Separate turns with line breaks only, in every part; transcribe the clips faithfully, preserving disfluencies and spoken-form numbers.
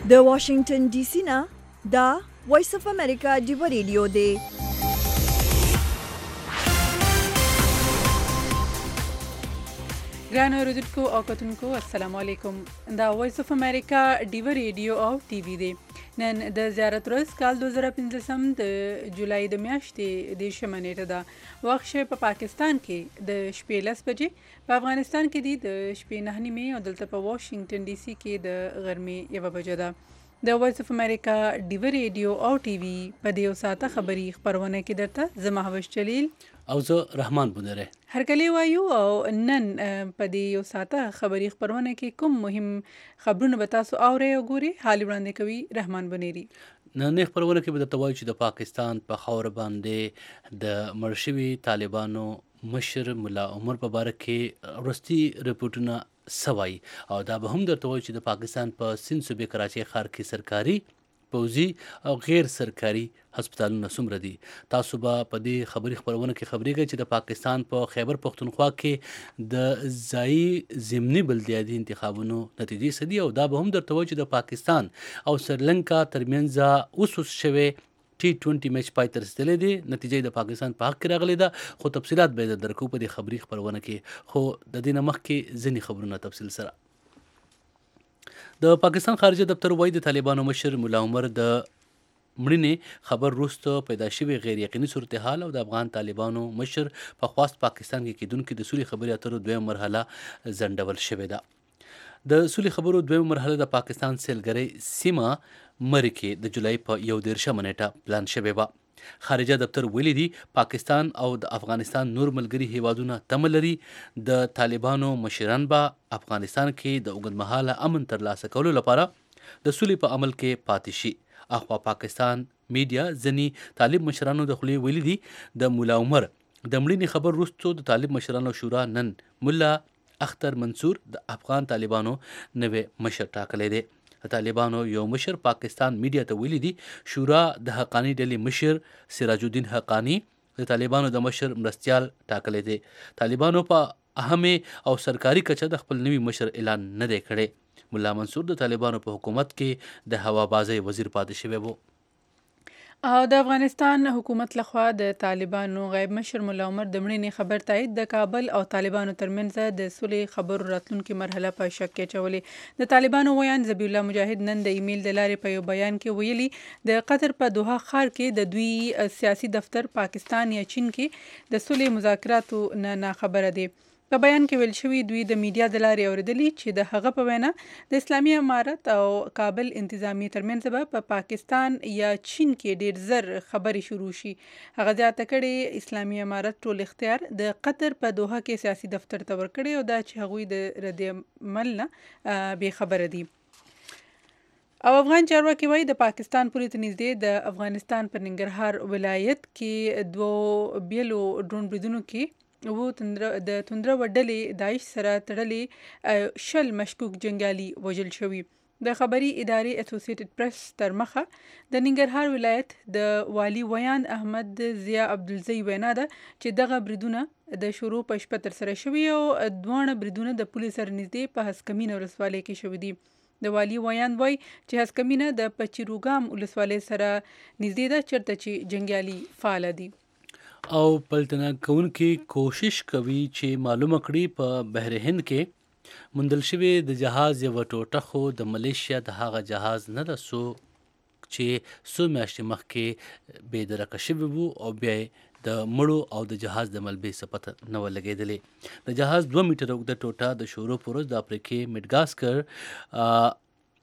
د واشنگټن ډي سي نه دا وایس اف امریکا ډیو ریډیو دی.
ګران اوریدونکو او کتونکو السلام علیکم. دا وایس اف امریکا ډیو ریډیو او ټي وي دی. نن د زیارت ورځ کال دوه زره پنځلسم د جولای د میاشتې د شپږمه نیټه ده. وخت په پا پاکستان کې د شپې لس بجې، په افغانستان کې دی د شپې نهه نیمې او دلته په واشنگټن ډي سي کې د غرمې یوه بجه ده. د وایس اف امریکا ډیو ریډیو او ټي وي په دې یو ساعته خبري خبرونه کې درته زه مهوش جلیل
او زه رحمان بودره
هرکلی وایو. او نن په دې یو ساعته خبري خبرونه کې کوم مهم خبرونه به تاسو اورئ او ګورئ حال وړاندې کوي رحمان بنيري.
نن خبرونه کې به درته وایو چې د پاکستان په خاور باندې د مړ شوي طالبانو مشر ملا عمر په باره کې وروستي رپورټونه سوای، او دا به هم درته وایو چې د پاکستان په سند صوبې کراچۍ ښار کې سرکاري، پوځي او غیر سرکاري هسپتالونه څومره دي. تاسو به په دې خبري خبرونه کې خبرېږئ چې د پاکستان په خیبر پښتونخوا کې د ځایي ضمني بلدیاتي انتخابونو نتیجې څه دي، او دا به هم درته وایو چې د پاکستان او سریلنکا ترمنځ اوس اوس شوی ټي ټوینټي میچ پای ته رسېدلی دی. نتیجه د پاکستان په حق کې راغلی ده، خو تفصیلات به یې درکو په دې خبري خبرونه کې. خو د دې نه مخکې ځینې خبرونه تفصیل سره. د پاکستان خارجه دفتر وایي د طالبانو مشر ملا عمر د مړینې خبر وروسته پیدا شوی غیر یقیني صورتحال او د افغان طالبانو مشر په خواست پاکستان کې کیدونکي د سولې خبرې اترو دویمه مرحله ځنډول شوې ده. د سولې خبرو دویمه مرحله د پاکستان سیلګرۍ سیمه مرې کې د جولای په یو دېرشمه نیټه پلان شوې وه. خارجه دفتر ویلي دي پاکستان او د افغانستان نور ملګري هیوادونه تمه لري د طالبانو مشران به افغانستان کې د اوږدمهاله امن ترلاسه کولو لپاره د سولې په عمل کې پاتې شي. اخوا پاکستان میډیا ځینې طالب مشرانو د خولې ویلي دي د ملا عمر د مړینې خبر وروسته د طالب مشرانو شورا نن ملا اختر منصور د افغان طالبانو نوې مشر ټاکلی دی. د طالبانو یو مشر پاکستان میډیا ته ویلي دي شورا د حقانی ډلې مشر سراج الدین حقانی د طالبانو د مشر مرستیال ټاکلی دی. طالبانو په اهمه او سرکاري کچه د خپل نوي مشر اعلان نه دی کړی. ملا منصور د طالبانو په حکومت کې د هوابازۍ وزیر پاتې شوی و.
او د افغانستان حکومت لخوا د طالبانو غیب مشر ملا عمر د مړینې خبر تایید د کابل او طالبانو ترمنځ د سولې خبرو راتلونکي مرحله په شک کې اچولې. د طالبانو ویان ذبیح الله مجاهد نن د ایمیل د لارې په یو بیان کې ویلي د قطر په دوحه ښار کې د دوی سیاسي دفتر پاکستان یا چین کې د سولې مذاکراتو نه ناخبره دی. په بیان کې ویل شوي دوی د میډیا د لارې اورېدلي چې د هغه په وینا د اسلامي امارت او کابل انتظامیې ترمنځ به په پاکستان یا چین کې ډېر زر خبرې شروع شي. هغه زیاته کړې اسلامي امارت ټول اختیار د قطر په دوحه کې سیاسي دفتر ته ورکړی او دا چې هغوی د رد عمل نه بې خبره دي. او افغان چارواکي وایي د پاکستان پولې ته نږدې د افغانستان په ننګرهار ولایت کې دوو بیلو ډرون بریدونو کې و د توندره ډلې داعش سره تړلې شل مشکوک جنګیالي وژل شوي. د خبري ادارې اسوسییټډ پریس تر مخه د ننګرهار ولایت د والي ویان احمد ضیا عبدالزی وینا ده چې دغه بریدونه د شروع په شپه ترسره شوي او دواړه بریدونه د پولې سره نږدې په هسکمینه ولسوالۍ کې شوي دي. د والي ویان وایي چې هسکمینه د پچیروګام ولسوالۍ سره نږدې ده چیرته چې جنګیالي فعاله دي.
او پلټنه کوونکي کوشش کوي چې معلومه کړي په بحر هند کې موندل شوی د جهاز یوه ټوټه خو د ملیشیا د هغه جهاز نه ده څو چې څو میاشتې مخکې بې درکه شوي وو او بیا د مړو او د جهاز د ملبې څه پته نه وه لګېدلې. د جهاز دوه میټره اوږده ټوټه د شروع په ورځ د افریقې مډګاسکر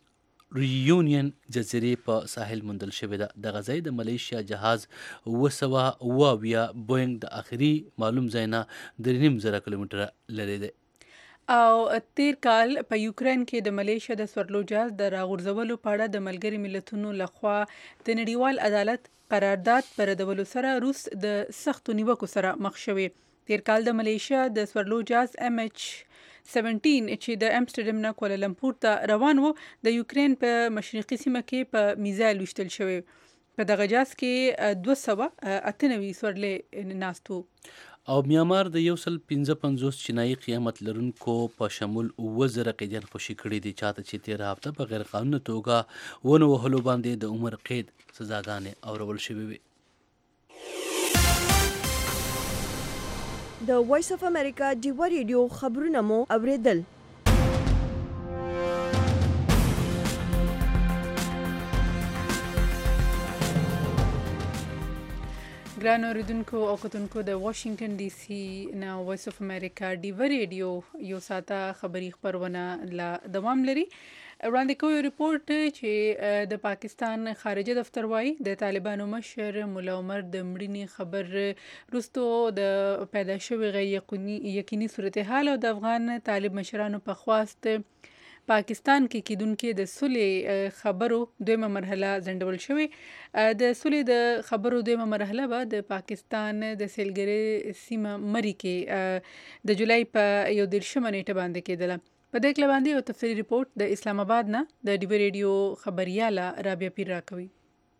ریونین جزیرې په ساحل موندل شوې ده. دغه ځای د ملیشیا جهاز اوه سوه اوه اویا بوینګ د آخري معلوم ځای نه درې نیم زره کیلومتره لرې دی.
او تیر کال په یوکرين کې د ملیشیا د سورلو جهاز د راغورځولو په اړه د ملګري ملتونو لخوا د نړیوال عدالت قرارداد پر ردولو سره روس د سختو نیوکو سره مخ شوی. تیر کال د ملیشیا د سورلو جهاز ام ایچ سیونټین چې د امسټرډم نه کوالالمپور ته روان و د یوکرين په مشرقي سیمه کې په میزایل ویشتل شوی. په دغه جهاز کې دوه سوه اته نوي سورلې ناست وو.
او میانمار د یو سل پنځه پنځوس چینایي قیامت لرونکو په شمول اووه زره قیدیان خوشي کړي دي، چاته چې تېره هفته په غیر قانوني توګه ونه وهلو باندې د عمر قید سزاګانې اورول شوې وي.
د وایس اف امریکا ډیوه ریډیو خبرونه مو اوریدل.
ګران اوریدونکو او کتونکو د واشنگټن ډي سي نه وایس اف امریکا ډیوه ریډیو یو ساته خبری خبرونه لا دوام لري. وړاندې کوي ریپورت چې د پاکستان خارجه دفتر وايي د طالبانو مشر مولا عمر د مړینې خبر وروسته د پیدا شوې غیر یقیني صورتحال او د افغان طالب مشرانو په خواست پاکستان کې کېدونکې د سولې خبرو دویمه مرحله ځنډول شوې. د سولې د خبرو دویمه مرحله به د پاکستان د سیلګرۍ سیمه مری کې د جولای په یو دېرشمه نیټه باندې کېدله. په دې کله باندې یو تفصیلي ریپورت د اسلام آباد نه د ډیوه ریډیو خبرياله رابعه پیر راکوي.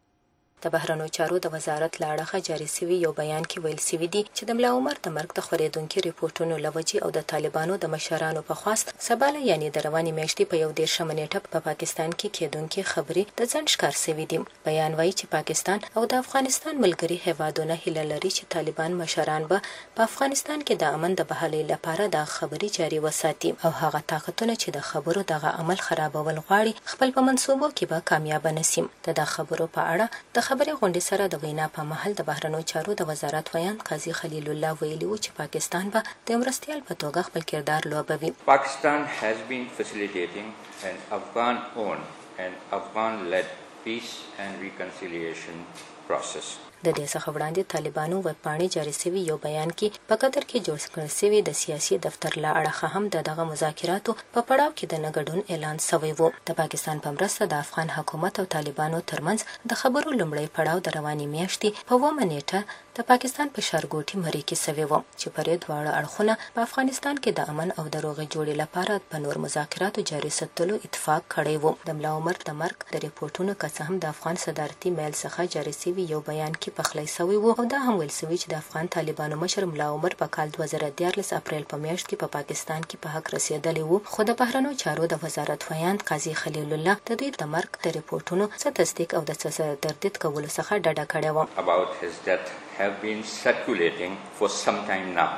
د بهرنیو چارو د وزارت له اړخه جاري شوي یو بیان کې ویل شوي دي چې د ملا عمر د مرګ د خورېدونکو ریپورتونو له وجې او د طالبانو د مشرانو په خواست سباله یعنی د روانې میاشتې په یو دېرشمه نیټه په پاکستان کې کېدونکې خبرې د ځنډ ښکار شوي دي. بیان وایي چې پاکستان او د افغانستان ملګري هیوادونه هیله لري چې طالبان مشران به په افغانستان کې د امن د بحالۍ لپاره د خبرې جاري وساتي او هغه طاقتونه چې د خبرو دغه عمل خرابول غواړي خپل په منصوبو کې به کامیاب نشي. د خبرو په اړه د خبرې غونډې سره د وینا په محل د بهرنیو چارو د وزارت ویان قاضي خلیل الله ویلي و چې پاکستان به د مرستیال په توګه خپل کردار لوبوي.
Pakistan has been facilitating an Afghan-owned and Afghan-led peace and reconciliation process.
د دې څخه وړاندې طالبانو ویبپاڼې جاري شوي یو بیان کې په قطر کې جوړ کړل شوي د سیاسي دفتر له اړخه هم د دغه مذاکراتو په پړاو کې د نه ګډون اعلان شوی و. د پاکستان په مرسته د افغان حکومت او طالبانو ترمنځ د خبرو لومړی پړاو د روانې میاشتې په اوومه نیټه د پاکستان په ښارګوټي مری کې شوی و چې پرې دواړه اړخونه په افغانستان کې د امن او د روغې جوړې لپاره په نور مذاکراتو جاري ساتلو اتفاق کړی و. د ملا عمر د مرګ د ریپورتونو که څه هم د افغان صدارتي میل څخه جاري شوي یو بیان کې پخلی شوی و او دا هم ویل شوي چې د افغان طالبانو مشر ملا عمر په کال دوه زره دیارلس اپریل په میاشت کې په پا پاکستان کې په حق رسېدلی و. خو د بهرنیو چارو د وزارت ویان قاضي خلیل الله د دوی د مرګ د ریپورتونو څه تصدیق او د څه تردید کولو څخه ډډه کړې وه.
About his death have been circulating for some time now.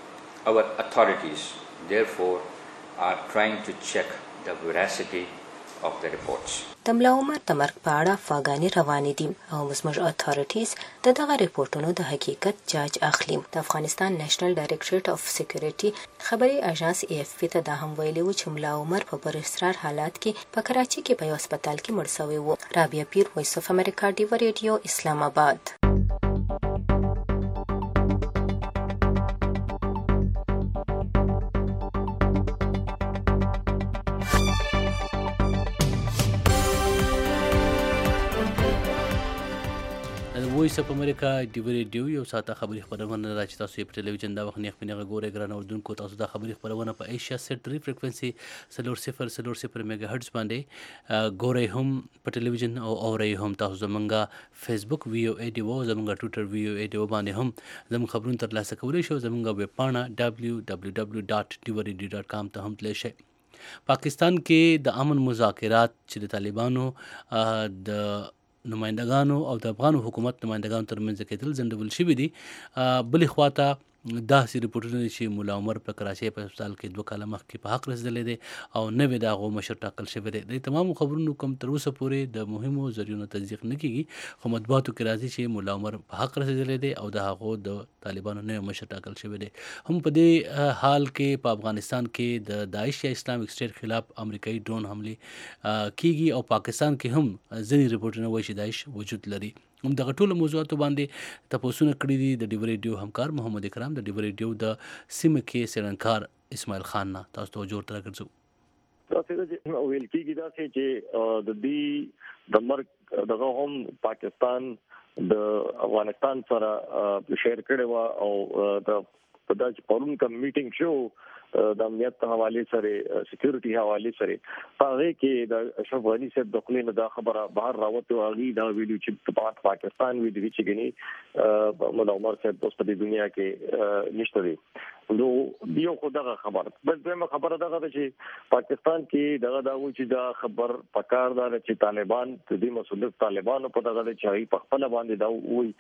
Our authorities therefore are trying to check the veracity of the reports.
د ملا عمر د مرګ په اړه افغاني روانې دي او زموږ اتھارټیز د دغه ریپورتونو د حقیقت جاج اخلي. د افغانستان نېشنل ډایریکټریټ اف سکیورټي خبري اژانس ای اف پی ته دا هم ویلي و چې ملا عمر په پرسترار حالات کې په کراچي کې په یو هسپتال کې مړ شوی و. رابعه پیر، وایس اف امریکا ډیوه ریډیو، اسلام آباد.
وایس اف امریکا ډیوه ریډیو یو ساعته خبري خبرونه را چې تاسو یې په ټلویزیون دا وخت نیغ په نیغه ګورئ. ګران اردوونکو، تاسو دا خبري خبرونه په ایشیا سیټ ری فریکوینسي څلور صفر څلور صفر میگا هرټز باندې ګورئ هم په ټلویزیون او اورئ هم. تاسو زمونږه فیسبوک وی او ای ډیو، زمونږه ټویټر وی او ای ډیو باندې هم زمونږ خبرونه ترلاسه کولی شئ. زمونږه ویب پاڼه ډبلیو ډبلیو ډبلیو ډاټ ډیوه ریډیو ډاټ کام ته هم تللی شئ. پاکستان کې د امن مذاکرات چې د طالبانو د نمایندګانو او د افغان حکومت نمایندګانو ترمنځ کېدل ځنډول شوي دي. بلې خواته داسې ریپورټونه دي چې مولا عمر په کراچۍ په هسپتال کې دوه کاله مخکې په حق رسېدلی دی او نوی د هغو مشر ټاکل شوی دی. د تمامو خبرونو کوم تر اوسه پورې د مهمو ذریعو تصدیق نه کېږي، خو مطبوعاتو کې راځي چې مولا عمر په حق رسېدلی دی او د هغو د طالبانو نوی مشر ټاکل شوی دی. هم په دې حال کې په افغانستان کې د داعش یا اسلامک سټیټ خلاف امریکایي ډرون حملې کېږي او پاکستان کې هم ځینې ریپورټونه وایي چې داعش وجود لري. هم دغه ټولو موضوعاتو باندې تپوسونه کړي دي د ډیوه ریډیو همکار محمد اکرام د ډیوه ریډیو د سیمه کې څېړنکار اسماعیل خان نه. تاسو توجه ورته راګرځو.
تاسو چې ویل کېږي داسې چې د دې د مرګ دغه هم پاکستان د افغانستان سره شیر کړی و او د په داسې پرون کوم میټینګ شو د امنیت حواله سره سکیورټي حواله سره هغه کې د اشرف غنی صاحب د خپل دا خبره بهر راوته هغه دا ویډیو چې په پاکستان ویډیو چې غني مولا عمر صاحب په دنیا کې نشته دی نو یو خو دغه خبره بل دغه خبره دغه چې پاکستان کې دغه دا و چې دا خبر پکار دا چې طالبان د دې مسؤلیت طالبانو په دغه چې په خپل باندې دا وایي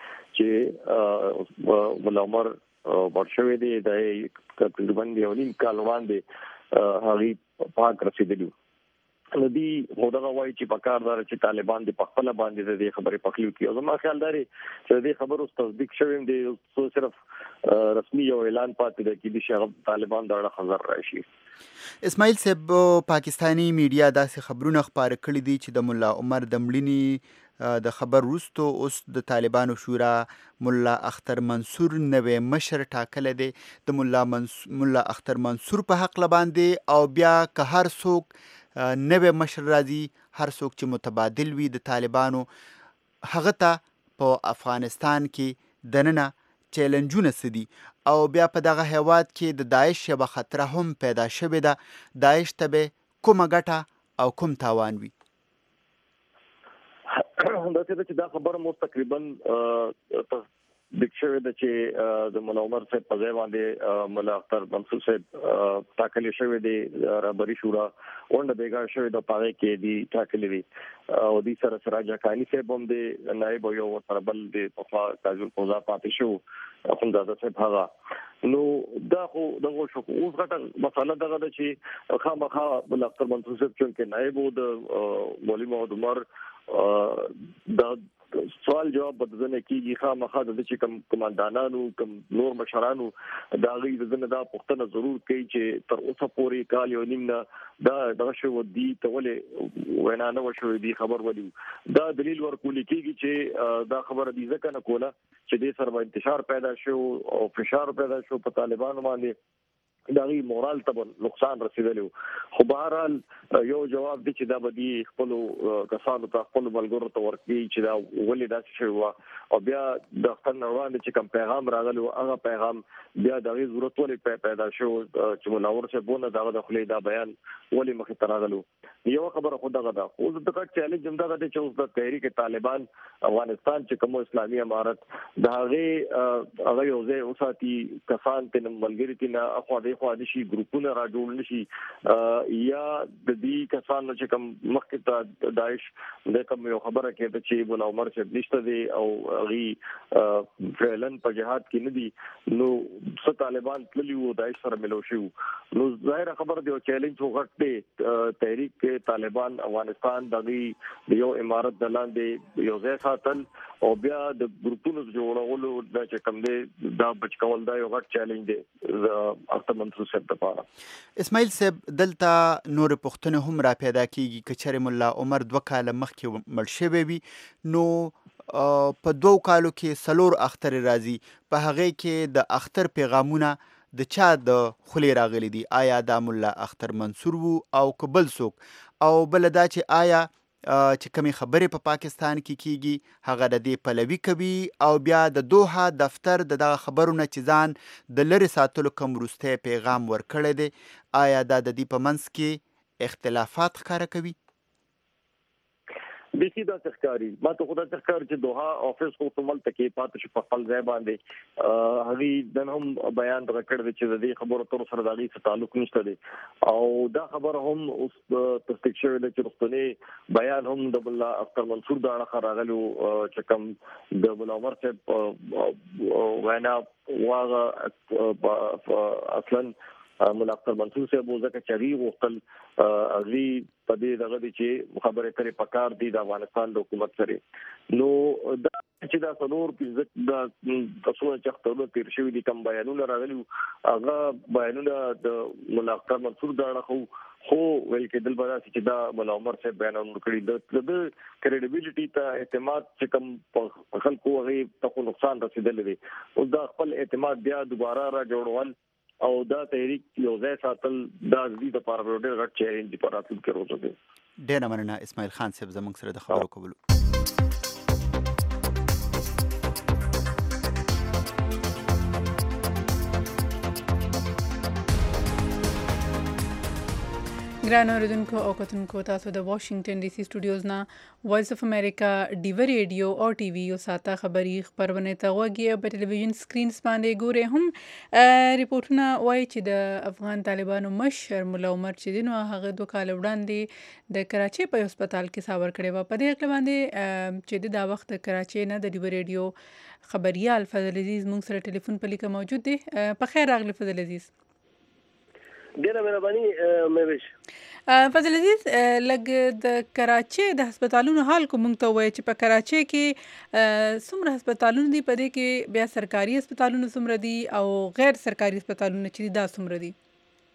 چې مولا عمر ورشوي دي د تقریبا یو نیم کال وړاندې هغه پاک رسیدلی ندی مودغه وایي چې پکاردار چې طالبان د خپل باندې د خبرې پخلیو کې او ما خیال لري چې د خبرو تصدیق شوی دی سو صرف رسمي یو اعلان پاتې دی چې د شغب طالبان دا خبر راشي.
اسماعیل صاحب پاکستانی میډیا داسې خبرونه خبره کړې دي چې د مولا عمر د مړینې د خبر وروسته اوس د طالبانو شورا مولا اختر منصور نوې مشر ټاکل دی د مولا مولا اختر منصور په حق لباندې او بیا که هر څوک نوې مشر راځي هر څوک چې متبادل وي د طالبانو هغه ته په افغانستان کې دننه چیلنجونه سدي او بیا په دغه هیواد کې د داعش شبه خطر هم پیدا شوې ده داعش ته به کومه ګټه او کوم تاوان وي
دا چې دا خبره مو تقریبا دښوی د چې د مولا عمر صاحب په ځای باندې مولا اختر منصور صاحب ټاکلې شوی دی رهبری شورا ونده بیګا شوی د پاره کې دی ټاکلې وی او د سره سراج حقانی صاحب هم د نائب یو سربل د طفا تاج القضا پاتې شو اخوندزاده صاحب هغه نو دا خو دغه شو اوس غټه مسله دغه د چې خامخا مولا اختر منصور صاحب چې نائب د مولوی محمد عمر دا سوال جواب بدزنه کیږي خامخا د چې کوم کمانډانانو کوم نور مشرانو دا غي دغه دا پښتنه ضرور کوي چې تر اوسه پورې کال یو نیم نه دا دغه شو دی ته ولې وینا نه وشو دی خبر ولي دا دلیل ورکول کیږي چې دا خبره دی ځکه نه کوله چې د سره انتشار پیدا شو او فشار پیدا شو په طالبانو باندې دغه مورال ته نقصان رسیدلی خو بهرحال یو جواب دی چې دا بدی خپل کسانو ته خپل ملګرو ته ورکړي چې دا ولې داسې شوی او بیا د خپل روان چې کوم پیغام راغلی هغه پیغام بیا دغه ضرورت ولې پیدا شو چې منور شه بونه دغه د خلې دا بیان ولې مخ ته راغلو یو خبره خو دغه دا خو د تک چیلنج هم دغه چې اوس د تحریک طالبان افغانستان چې کوم اسلامي امارت د هغه هغه یو ځای اوساتي کسان ته ملګری ته نه اخو خو د شي ګروپونه را جوړ نشي یا د دې کسانو چې کوم مخکې ته داعش د کوم یو خبره کې چې مولا عمر صاحب نشته دی او غي فعلن په جهاد کې نه دي نو څو طالبان تللی وو داعش سره ملو شو نو ظاهر خبره دی چیلنج وغټ دی تحریک طالبان افغانستان دغه یو امارت دلاندې یو ځای ساتل او بیا د ګروپونو جوړولو د چې کوم دی دا بچ کول دا یو غټ چیلنج دی اختر منصور صاحب لپاره.
اسماعیل صاحب دلته نور پښتنه هم را پیدا کیږي چې چېرې مولا عمر دوه کاله مخکې مړ شوی وي نو په دوه کالو کې څلور اختر راځي په هغه کې د اختر پیغامونه د چا د خولې راغلي دي آیا دا مولا اختر منصور وو او که بل څوک او بل دا چې آیا چې کومې خبرې په پاکستان کې کیږي هغه د دې پلوي کوي او بیا د دوحه دفتر د دغه خبرونه چې ځان د لرې ساتلو کوم وروستی پیغام ورکړی دی آیا دا د دې په منځ کې اختلافات ښکاره کوي؟
بیخي دا ښکاري ما ته خو دا ښکاري چې دوحه افیس خو تمل تکې پاتې شو په خپل ځای باندې هغه د هم بیان درکړ چې د دې خبرو تر سره د دې تعلق نشته دی او دا خبر هم اوس تصدیق شوی دی چې رښتونی بیان هم د مولا اختر منصور دا راغلو چې کوم د مولا عمر صاحب وینا واغه اصلا مولا اختر منصور صاحب ځکه چې هغه وختل هغه په دې دغه چې خبرې کړې پکار دي د افغانستان د حکومت سره نو دا چې دا څلور پنځه د تاسو چې خپل تیر شوی دي کوم بیانونه راغلي هغه بیانونه د مولا اختر منصور دا خو خو ویل کېدل به چې دا مولا عمر صاحب بیانونه کړی د کریډیبিলিټي ته اعتماد چې کوم خلکو هغه ته نقصان رسیدلی دی او دا خپل اعتماد بیا دوباره را جوړول او دا تحریک یو ځای ساتل دا د دې لپاره ډېر غټ چیلنج دی په راتلونکي ورځو کې.
ډېره مننه اسماعیل خان صاحب زموږ سره د خبرو کولو.
ګران اوریدونکو او کتونکو تاسو د واشنگټن ډي سي سټوډیوز نه وایس اف امریکا ډیو ریډیو او ټي وي او ساته خبري خبرونه ته وګورئ په ټلویزیون سکرین باندې ګورئ هم ریپورتونه وایي چې د افغان طالبانو مشر مولا عمر چې دینو هغه دوه کال وړاندې د کراچي په هسپتال کې ساور کړی و. په دې اړه باندې چې د وخت کراچي نه د ډیو ریډیو خبريال فضل عزیز مونږ سره ټلیفون په لیکه موجود دی. په خیر راغلی فضل عزیز.
ډیره مهرباني مېوش.
فضل عزیز لګ د کراچي د هسپتالونو حال کوم ته وای چې په کراچي کې څومره هسپتالونه دي، په دې کې بیا سرکاري هسپتالونه څومره دي او غیر سرکاري هسپتالونه چې دا څومره دي؟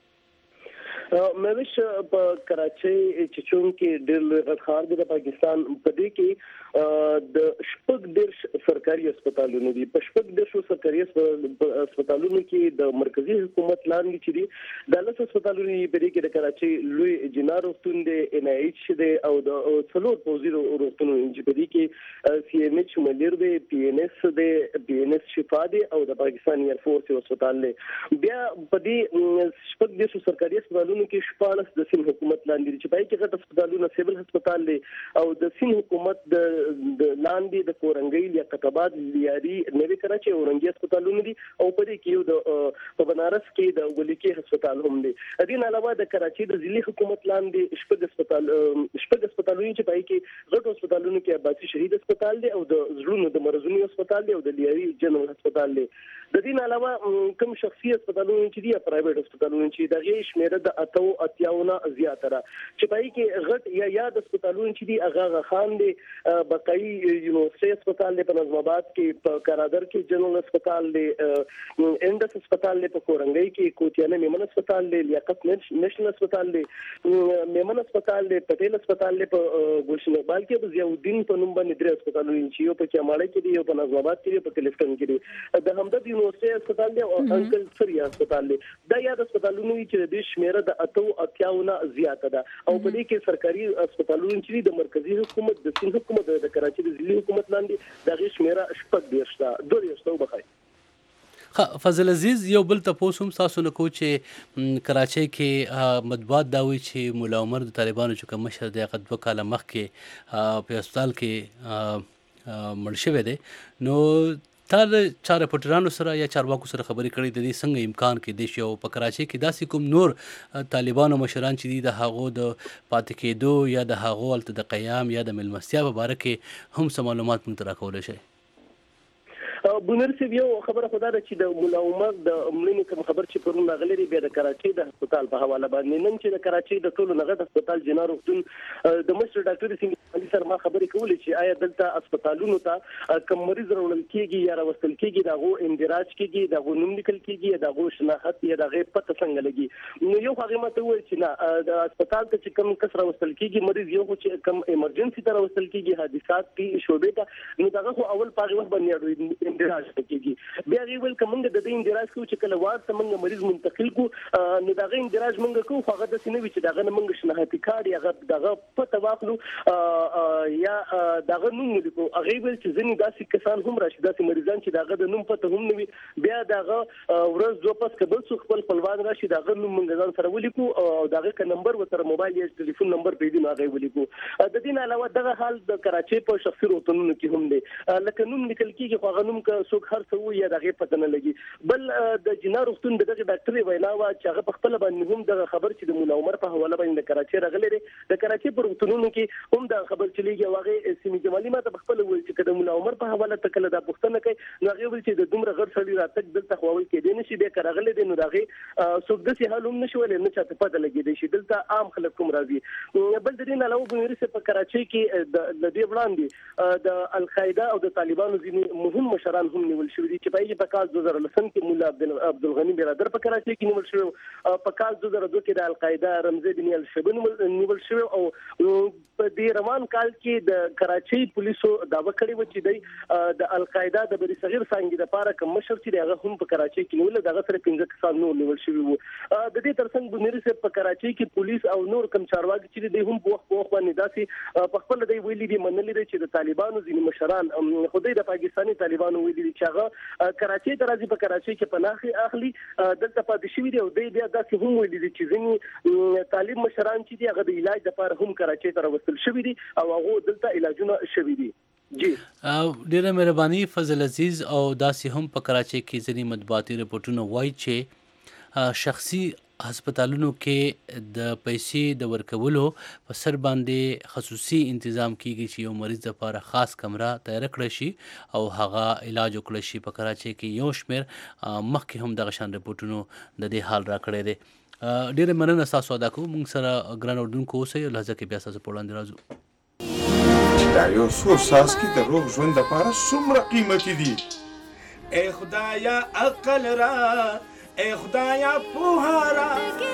مېوش په کراچي چې چون کې ډېر خار د پاکستان په دې کې د شپږ ډېر سرکاري هسپتالونه دي. په شپږ ډېر سرکاري هسپتالونو کې د مرکزی حکومت لاندې چې دي د لس هسپتالونو په دې کې د کراچي لوی جنار روغتون دی، ان ایچ دی او د څلور پوزي روغتون چې په دې کې سی ام ایچ ملیر دی، پی ان ایس دی، پی ان ایس شفا دی او د پاکستان ایر فورس هسپتال دی. بیا په دې شپږ ډېر سرکاري هسپتالونو کې شپاړس د سین حکومت لاندې چې پای کې غټ هسپتالونه سیول هسپتال دی او د سین حکومت د لاندې د کورنګي لیاقت آباد، لیاري، نوي کراچي او رنګي هسپتالونه دي او په دې کې یو د په بنارس کې د ولیکي هسپتال هم دی. د دې علاوه د کراچي د ضلعي حکومت لاندې شپږ هسپتال شپږ هسپتالونه چې پای کې غټ هسپتالونه کې عباسي شهید هسپتال دی او د زړونو د مرزونی هسپتال دی او د لیاري جنرال هسپتال دی. د دې علاوه کوم شخصي هسپتالونه چې دي پرایویټ هسپتالونه چې دغه شمیره د اتو اتیاونه زیاتره چې پای کې غټ یا یاد هسپتالونه چې دي هغه خان دي، بقای یونیورسيټي هسپتال دی په نظم آباد کې، په کرادر کې جنرال هسپتال دی، انډس هسپتال دی، په کورنګي کې کوټیانه میمن هسپتال دی، لیاقت نېشنل هسپتال دی، میمن هسپتال دی، پټیل هسپتال دی، په ګلشن اقبال کې ضیاء الدین په نوم باندې درې هسپتالونه چې یو په چماړه کې دی، یو په نظم آباد کې دی، په کلیفټن کې دی، د همدرد یونیورسيټي هسپتال دی او انکل سری هسپتال دی. دا یاد هسپتالونه چې د شمیره د اتو اتیاونه زیاته ده او په دې کې سرکاري هسپتالونه چې د مرکزی حکومت، د سین حکومت، د کراچي د ضلعي حکومت لاندې دغه شمیره شپږ ډېر شته دوه یو بخای.
فضل عزیز یو بل تاسو هم تاسو نه کو چې کراچي کې مطبوعات دا وی چې مولا عمر د طالبانو چې کوم مشر دی هغه دوه کاله مخکې په هسپتال کې مړ شوی دی. نو تر چا رپورټرانو سره یا چارواکو سره خبرې کړې د دې څنګه امکان کې دی چې په کراچي کې داسې کوم نور طالبانو مشران چې دي د هغو د پاتې کېدو یا د هغو هلته د قیام یا د مېلمستیا په باره کې هم څه معلومات موږ ته راکولی شئ؟
بونر سی یو خبره خدا ده چې د مولا عمر د ملي کوم خبر چې پرون راغلی دی بیا د کراچي د هسپتال په حواله باندې نن چې د کراچي د ټولو نغد هسپتال جنار روغتون د مشر ډاکټر سنگ علي سره ما خبرې کولې چې آیا دلته هسپتالونو ته کوم مریض راوړل کیږي یا راوستل کیږي دغه اندراج کیږي دغه نوم لیکل کیږي دغه شناخت یا دغه پته څنګه لګي. نو یو هغه ماته وایي چې نه د هسپتال ته چې کوم کس راوستل کیږي مریض یو چې کوم ایمرجنسي ته راوستل کیږي حادثات کې شوبې ته نو دغه اول پاغه وخت باندې اندراج کیږي. بیا ویل کومه د دې اندراج کو چې کله وار څنګه مریض منتقل کو نو دغه اندراج مونږ کو هغه د سینوي چې دغه مونږ شناختی کارت یا دغه پته واخلو یا دغه نوم لیکو. هغه ویل چې ځینې داسې کسان هم راشي داسې مریضان چې دغه د نوم پته هم نوي بیا دغه ورځ دوه پس کبل څو خپل خپلوان راشي دغه نوم مونږ ځان سره ولیکو او دغه ک نمبر وتر موبایل یا ټلیفون نمبر پیدا نه غوي ولیکو. د دې نه علاوه دغه حال د کراچي په شخصي روغتونونو کې هم دی لکه نوم لیکل کیږي خو هغه نوم ک څوک هر څو یا دغه پته نه لګي. بل د جنار روغتون دغه ډاکټر وینا وا چې هغه په خپل باندې هم دغه خبر چې د مولا عمر په حواله باندې د کراچي راغلی دی د کراچي په روغتونونو کې هم دا خبر چلیږي واغې سیمې جمالي ماته په خپل ویل چې د مولا عمر په حواله تکله د پښتنه کوي نو هغه ویل چې د دومره غړ سړي راتګ دلته خوول کې دی نشي به راغلی دی نو دغه څوک د سي حالوم نشو ولې نه چاته پته لګي دی چې دلته عام خلک کوم راځي. بل د دې نه علاوه بنوري په کراچي کې د دې وړاندې د القاعده او د طالبانو ځینې مهم مشران هم نیول شوي دي چې په په کال دوه هزار لسم کې مولا عبدالغنی برادر په کراچي کې نیول شو، په کال دوه هزار دوه کې د القاعده رمزي بن الشبن نیول شو او په دې روان کال کې د کراچي پولیسو داوا کړی و چې د د القاعده د بری صغیر څنګه د پاره کوم مشر چې هغه هم په کراچي کې نیول دغه سره پنځه کسان نو نیول شوی وو. د دې ترڅنګ بنوري سره په کراچي کې پولیس او نور کم چارواکي چې د هم په وخت په وخت باندې داسي په خپل د ویلي دي منلي دي چې د طالبانو ځینې مشران خدای د پاکستاني طالبانو طالبانو ویلي چې هغه کراچۍ ته راځي، په کراچۍ کې پناه اخلي، دلته پاتې شوي دي او دوی بیا داسې هم ویلي دي چې ځینې طالب مشران چې دي هغه د علاج لپاره هم کراچۍ ته راوستل شوي دي او هغه دلته علاجونه شوي دي. جی
ډیره مهرباني فضل عزیز. او داسې هم په کراچۍ کې ځینې مطبوعاتي رپورټونه وایي چې شخصي هسپتالونو کې د پیسې د ورکولو په سر باندې خصوصي انتظام کیږي چې یو مریض لپاره خاص کمره تیار کړی شي او هغه علاج وکړي شي. په کراچۍ کې یو شمېر مخکې هم دغه شان رپورټونو د دې حال راکړی دی. ډیره مننه ستاسو ادا کوو. موږ سره ګران اردوونکو اوسئ، لحظه کې بیا ستاسو په وړاندې راځو.
دا یو څو څاڅکي د روغ ژوند لپاره څومره قیمتي دي. ای خدایا عقل را، ای خدایا پوهه را.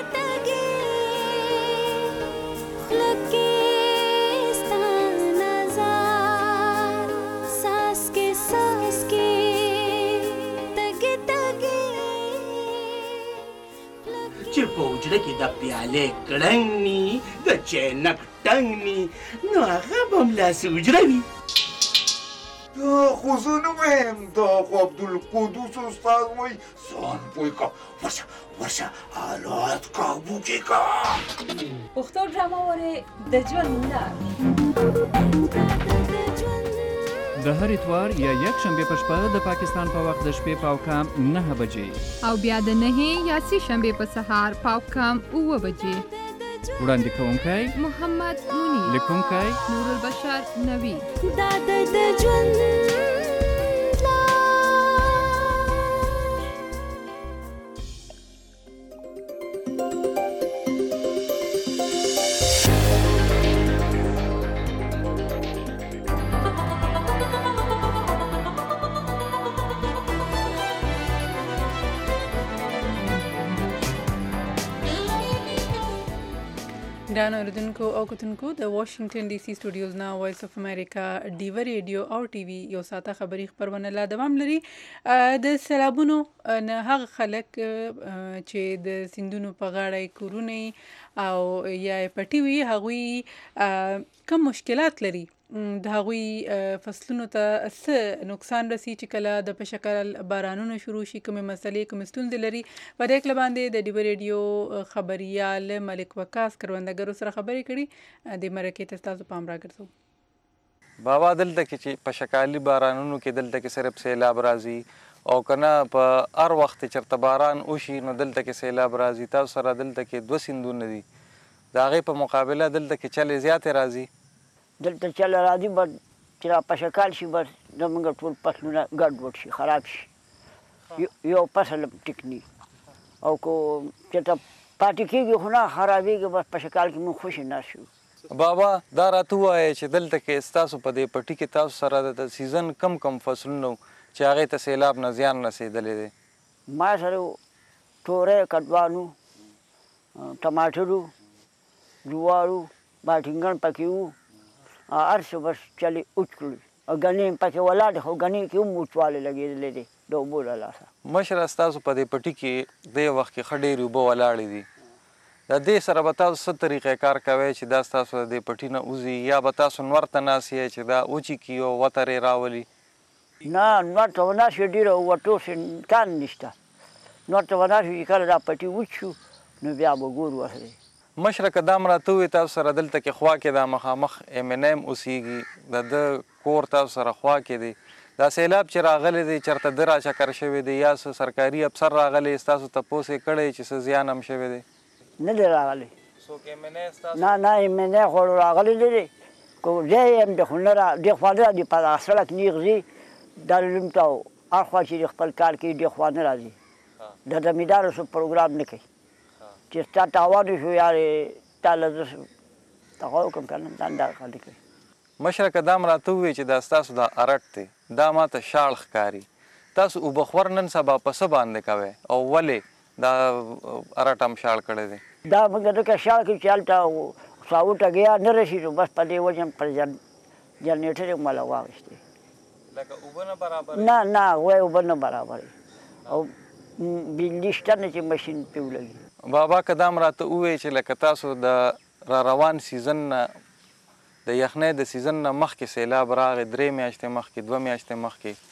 چې په حجره کې د پیالې کړنګ ني، د چینک ټنګ ني، نو هغه به همداسې حجره وي.
دا خو زه نه وایم، دا خو عبدالقدوس استاد وایي. ځان پوه کړه، ورشه ورشه حالات قابو کې کړه.
پښتو ډرامه وارې د ژوند لار
د هر اتوار یا یک شنبه په شپه د پاکستان په وخت د شپې پاو کام نه بجې
او بیا د نه یا سی شنبه په سهار پاو کام اوه بجې.
وړاندې کوونکی
محمد مونی،
لیکونکی
نور البشر نوی.
دا د ژوند
ګران اوریدونکو او کتونکو، د واشنگټن ډي سي سټوډیوز نه وایس اف امریکا ډیوه ریډیو او ټي وي یو ساته خبري خبرونه لا دوام لري. د سیلابونو نه هغه خلک چې د سیندونو په غاړه کورونه او یا پټي وي، هغوی کم مشکلات لري. د هغوی فصلونو ته څه نقصان رسي چې کله د په شکل بارانونه شروع شي، کومې مسلې کومې ستونزې لري. په دې کله باندې د ډیوه ریډیو خبریال ملک وقاص کروندګرو سره خبرې کړي. د مرکې ته ستاسو پام راګرځو.
بابا دلته کې چې په شکالي بارانونو کې دلته کې صرف سیلاب راځي او کنه په هر وخت چرته باران وشي نو دلته کې سیلاب راځي. تاسو سره دلته کې دوه سیندونه دي، د هغې په مقابله دلته کې چلې زیاتې راځي.
دلته چل راځي به چې را په شکال شي، بس زموږ ټول فصلونه ګډوډ شي، خراب شي، یو فصل ټیک ني. او کو چېرته پاتې کېږي خو نه خرابېږي، بس په شکال کې موږ خوشې نه شو.
بابا دا راته ووایه چې دلته کې ستاسو په دې پټي کې تاسو سره د سیزن کم کم فصلونه چې هغې ته سیلاب نه زیان رسېدلی دی؟
ما سره تورې، کډوانو، ټماټرو، جوارو، باټینګن پکې وو، هر څه بس چلې اوچ کړي او ګنې پکې ولاړې، خو ګنې کې هم اوچوالی لګېدلی دی د اوبو له لاسه.
مشره ستاسو په دې پټي کې دې وخت کې ښه ډېرې اوبه ولاړې دي، د دې سره به تاسو څه طریقې کار کوئ چې دا ستاسو د دې پټي نه وځي، یا به تاسو نور ته ناست یې چې دا وچې کړي او وتر یې راولي؟
نه، نور ته ونه شي، ډېره وټو امکان نشته. نور ته ونه شي چې کله دا پټي وچ شو نو بیا به ګورو ورسره.
مشره که دا م راته ووایي تاسو سره دلته کې خوا کې دا مخامخ ایم این ایم اوسېږي، د ده کور تاسو سره خوا کې دی، دا سیلاب چې راغلی دی چېرته ده را چکر شوی دی یا څه سرکاري افسر راغلی ستاسو تپوس یې کړی چې څه زیان هم شوی دی؟
نه دی راغلی.
څوک ایم این ای ستاسو؟
نه نه، ایم این ای خو راغلی نه دی، که ځای یم دی خو نه را دې خوا نه راځي، په دغه سړک نیغ ځي دا لوم ته هر خوا چې خپل کار کوي دې خوا نه راځي، د زمیندارو څه پروګرام نه کوي چې ستا تاوان شو یا تا له زه دغه وکړم که نه دا همدغه خلک کوي.
مشره که دا م راته ووایي چې دا ستاسو دا ارټ دی، دا ماته شاړ ښکاري، تاسو اوبه نن سبا په څه باندې کوئ او ولې دا ارټ هم شاړ کړی دی؟
دا موږ ځکه شاړ کړي چې هلته ساو ټګیا نه رسېږو، بس په دې وجه پر جنریټر یې مله واخېستې.
لکه اوبه نه برابر؟
نه نه، وایي اوبه نه برابر او بجلي شته نه چې مشین پرې ولګي.
بابا که دا م راته ووایي چې لکه تاسو د را روان سیزن نه د یخنۍ د سیزن نه مخکې سیلاب راغی، درې میاشتې مخکې، دوه میاشتې مخکې،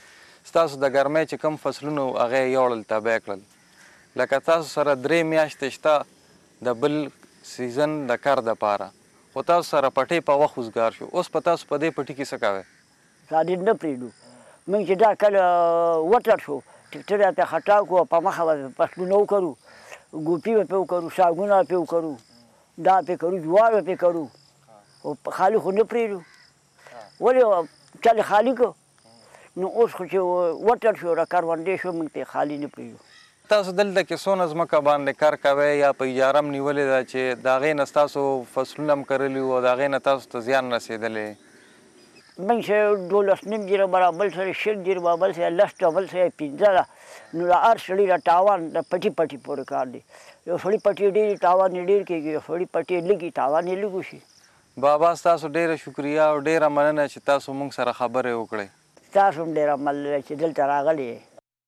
ستاسو د ګرمۍ چې کم فصلونه هغه یې یوړل تباه کړل. لکه تاسو سره درې میاشتې شته د بل سیزن د کار دپاره، خو تاسو سره پټۍ په وخت وزګار شو. اوس په تاسو په دې پټي کې څه کوئ؟
صادق نه پرېږدو. موږ چې دا کله وټر شو ټکټر راته خټا کړو، په مخه به فصلونه وکرو، ګوپي به پرې وکرو، ساګونه به پرې وکرو، دا پرې کرو، جوار به پرې کرو، خو خالي خو نه پرېږدو. ولې چا خالي کړو؟ نو اوس خو چې وټر شو را کروندې شو، موږ ته خالي نه پرېږدو.
تاسو دلته کې څونه ځمکه باندې کار کوئ یا په اجاره م نیولې ده چې د هغې نه ستاسو فصلونه م کرلي وو او د هغې نه تاسو ته زیان رسېدلی؟
موږ چې دولس نیم جیره برابر سره شل جیره برابر سره لس ډبل سره پنځه ده. نو د هر سړي را تاوان د پټي پټي پورې کار دی. یو سړي پټي ډېرې تاوان یې ډېر کېږي، یو سړي پټي لږي تاوان یې لږ وشي.
بابا ستاسو ډېره شکریه او ډېره مننه چې تاسو موږ سره خبرې وکړئ.
تاسو هم ډېره مننه چې دلته راغلي یې.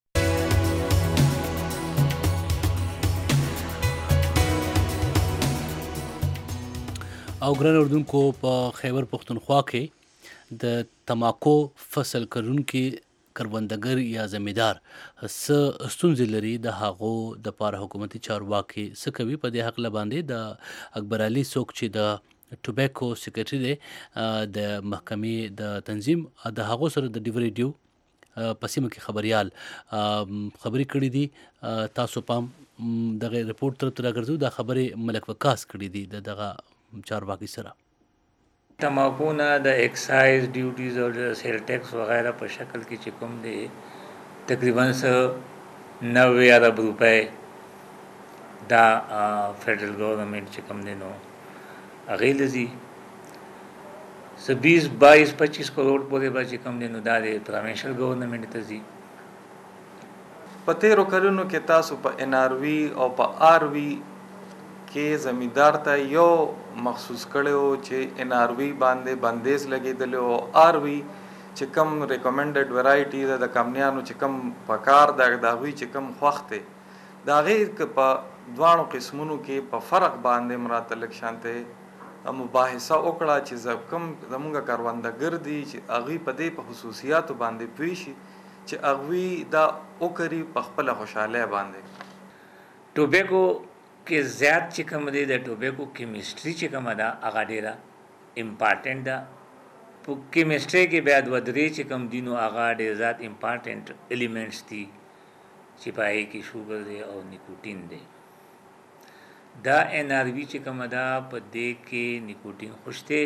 او ګران اردوونکو، په خیبر پښتونخوا کې د تماکو فصل کرونکي کروندګر یا زمیندار څه ستونزې لري، د هغو دپاره حکومتي چارواکي څه کوي؟ په دې هکله باندې د اکبر علي څوک چې د ټوبیکو سیکرټري دی د محکمې د تنظیم، د هغو سره د ډیو ریډیو په سیمه کې خبریال خبرې کړي دي. تاسو پام دغه رپورټ طرف ته راګرځو. دا خبرې ملک وکاس کړي دي د دغه چارواکي سره.
تماکو نه د ایکسایز ډیوټیز او د سیل ټیکس وغیرہ په شکل کې چې کوم دی تقریبا څه نوے ارب روپے دا فیډرل گورنمنٹ چې کوم دی نو هغې له ځي، څه بیس بایس پچیس کروڑ پورې به چې کوم دی نو دا د پروینشل گورنمنٹ ته ځي.
په تیرو کلونو کې تاسو په ان آر وي او په آر وي کې زمیندار ته یو مخصوص کړی و چې ان آر وي باندې بندیز لګېدلی او آر وي چې کوم ریکمنډډ ورایټي ده د کمنیانو چې کوم پکار ده د هغوی چې کوم خوښ دی د هغې په دواړو قسمونو کې په فرق باندې م راته لږ شانتې مباحثه وکړه چې کوم زمونږ کروندګر دي چې هغوی په دې په خصوصیاتو باندې پوه شي چې هغوی دا وکړي په خپله خوشحالۍ باندې.
ټوبیکو کې زیات چې کوم دی د ټوبیکو کیمسټري چې کومه ده هغه ډېره امپارټنټ ده. په کیمسټري کې بیا دوه درې چې کوم دي نو هغه ډېر زیات امپارټنټ ایلیمنټس دي چې په هغې کې شوګر دی او نیکوټین دی. دا ان آر وي چې کومه ده په دې کې نیکوټین خوش دی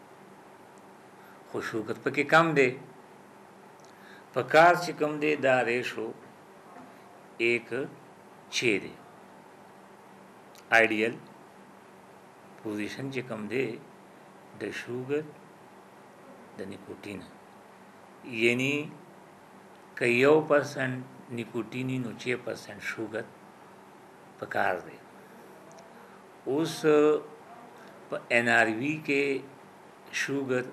خو شوګر پکې کم دی. په کار چې کوم دی دا ریشو ایک چھ دی. آئیڈیل پوزیشن چې کوم دی د شوګر د نیکوټین، یعنی که یو پرسنټ نیکوټین نو چھ پرسنټ شوګر په کار دی. اوس په این آر وي کې شوګر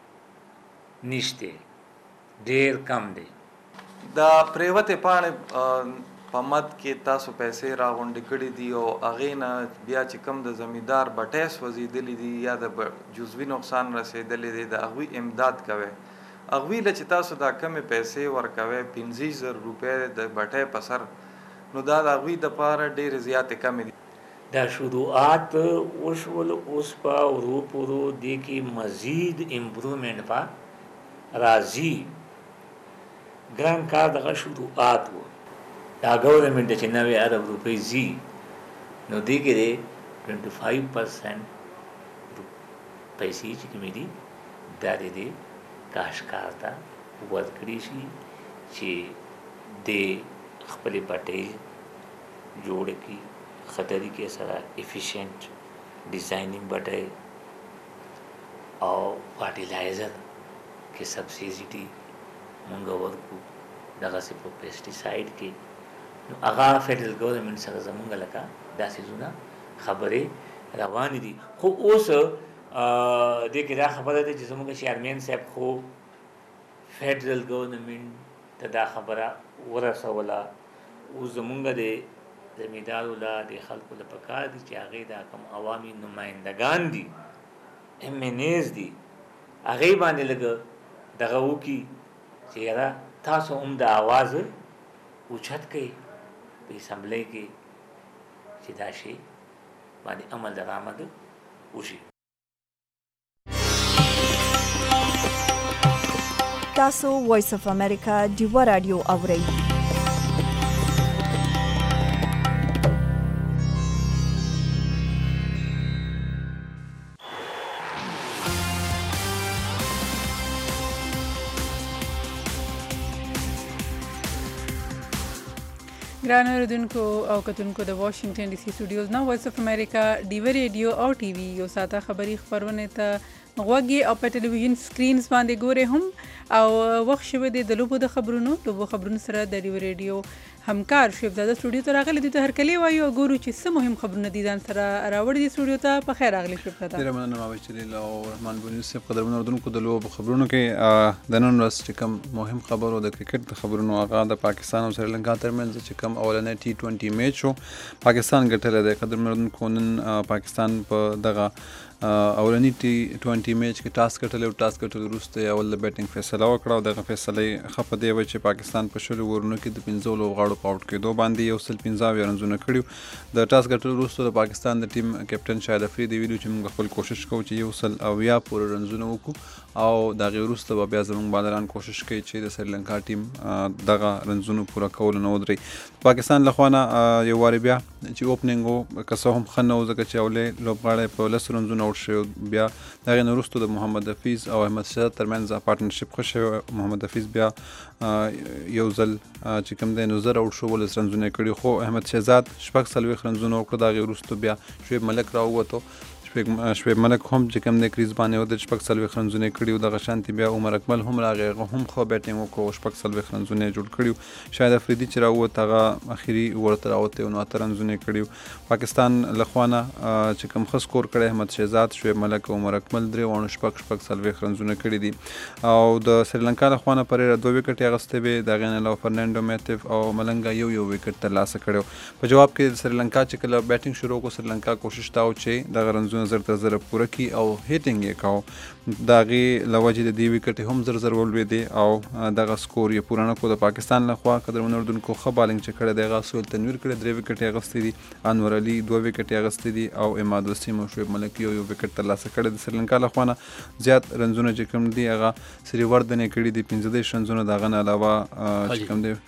نشته، ډېر کم دی.
دا پریوتې پاڼې په مد کې تاسو پیسې راغونډې کړي دي او هغې نه بیا چې کوم د زمیندار بټۍ سوځېدلي دي یا د جزوي نقصان رسېدلی دی د هغوی امداد کوئ. هغوی له چې تاسو دا کمې پیسې ورکوئ پنځه زره روپۍ د بټۍ په سر، نو دا د هغوی دپاره ډېرې زیاتې کمې دي.
دا شروعات وشول، اوس په ورو پورو دې کې مزید امپروومنټ به راځي. ګران کار دغه شروعات و. دا گورنمنٹ چې نوے ارب روپۍ ځي نو دې کې دی ټوینټي فایو پرسنټ پیسې چې کومې دي دا د دې کاشتکار ته ورکړي شي چې د خپلې پټۍ جوړه کړي، ښه طریقې سره افیشینټ ډیزاینینګ بټۍ او فرټیلایزر کې سبسیډي مونږ ورکړو. دغسې په پیسټیسایډ کې نو هغه فیډرل ګورنمنټ سره زمونږ لکه دا څیزونه خبرې روانې دي. خو اوس دې کې دا خبره ده چې زمونږ چیرمین صاحب خو فیډرل ګورنمنټ ته دا خبره ورسوله. اوس زمونږ د زمیندارو له د خلکو له پکار دي چې هغې دا کوم عوامي نمایندګان دي، ایم این ایز دي، هغې باندې لږ دغه وکړي چې یاره تاسو هم د आवाज اوچت کړئ په اسمبلی کې چې دا شی باندې عمل درآمد وشي.
تاسو وایس اف امریکا ډیوا رادیو اورئ.
ګران اوریدونکو او کتونکو د واشنگټن ډي سي سټوډیوز نه وایس اف امریکا ډیوا ریډیو او ټي وي یو ساته خبری خبرونه ته غوږی او په ټلویزیون سکرینز باندې ګوري هم او وخت شوه د لوبو د خبرونو لوبو خبرونو سره د ډیوا ریډیو همکار شیف زاده سټوډیو ته راغلی د هر کلی وایو ګورو چې څه مهم خبرونه دي ځان سره راوړي د سټوډیو ته په خیر راغلی شیف زاده.
ډیره مننه ماوي چې له رحمان بن یوسف قدرمن اردوونکو د لوبو خبرونو کې د نن ورځ چې کوم مهم خبرو د کرکټ د خبرونو هغه د پاکستان او سریلانکا ترمنځ چې کوم اولنې ټي ټوئنټي میچ شو پاکستان ګټل دی. قدرمن اردوونکو نن پاکستان په دغه اولنی ټي ټوئنټي میچ کې ټاس ګټلی او ټاس ګټلو وروسته اول د بیټینګ فیصله وکړه او دغه فیصله یې ښه په دې وه چې پاکستان په شلو اورونو کې د پنځو لوبغاړو په آوټ کېدو باندې یو سل پنځه اویا رنزونه کړي. د ټاس ګټلو وروسته د پاکستان د ټیم کیپټن شاهد افریدي ویلي چې موږ خپل کوشش کوو چې یو سل اویا پورې رنزونه وکړو او د هغې وروسته به بیا زموږ بالران کوشش کوي چې د سریلانکا ټیم دغه رنزونو پوره کولو نه ودرئ. پاکستان له خوا نه یو وارې بیا چې اوپننګ و که څه هم ښه نه و ځکه چې اولې لوبغاړی په لسو رنزونو آوټ شوی. بیا د هغې نه وروسته د محمد حفیظ او احمد شهزاد ترمنځ پارټنرشپ ښه شوی. محمد حفیظ بیا یو ځل چې کوم دی نو زر آوټ شو ولس رنزونه یې کړي خو احمد شهزاد شپږ څلوېښت رنزونه وکړه. د هغې وروسته بیا شعیب ملک راووتو. شعیب ملک هم چې کوم دی کریز باندې ودرېد شپږ څلوېښت رنزونه یې کړي. دغه شانتې بیا عمر اکمل هم راغی هغه هم ښه بیټینګ وکړو شپږ څلوېښت رنزونه یې جوړ کړي. شاهد افریدي چې راووت هغه اخري اوور ته راوتی نو اته رنزونه یې کړي. پاکستان له خوا نه چې کوم ښه سکور کړی احمد شهزاد شعیب ملک او عمر اکمل درې واړو شپږ شپږ څلوېښت رنزونه کړي دي او د سریلانکا له خوا نه پریره دوه وکټ یې اخیستې وې. د هغې نه علاوه فرنانډو میتیف او ملنګا یو یو وکټ ترلاسه کړی. په جواب کې د سریلانکا چې کله بیټینګ شروع کړو سریلانکا کوشش دا و چې دغه رنزونه زر تر زره پوره کی او هیټینګ یې کاوه. د هغې له وجې د دې وکټې هم زر زر ولوېدې او دغه سکور یې پوره نه کړو. د پاکستان له خوا قدرمن اردوونکو ښه بالنګ چې کړی دی هغه سهیل تنویر کړی درې وکټې اخیستې دي. انور علي دوه وکټې اخیستې دي او اماد وسیم او شعیب ملک یو یو وکټ ترلاسه کړی. د سریلانکا له خوا نه زیات رنزونه چې کوم دي هغه سریوردن یې کړي دي پنځه دېرش رنزونه. د هغه نه علاوه چې کوم دی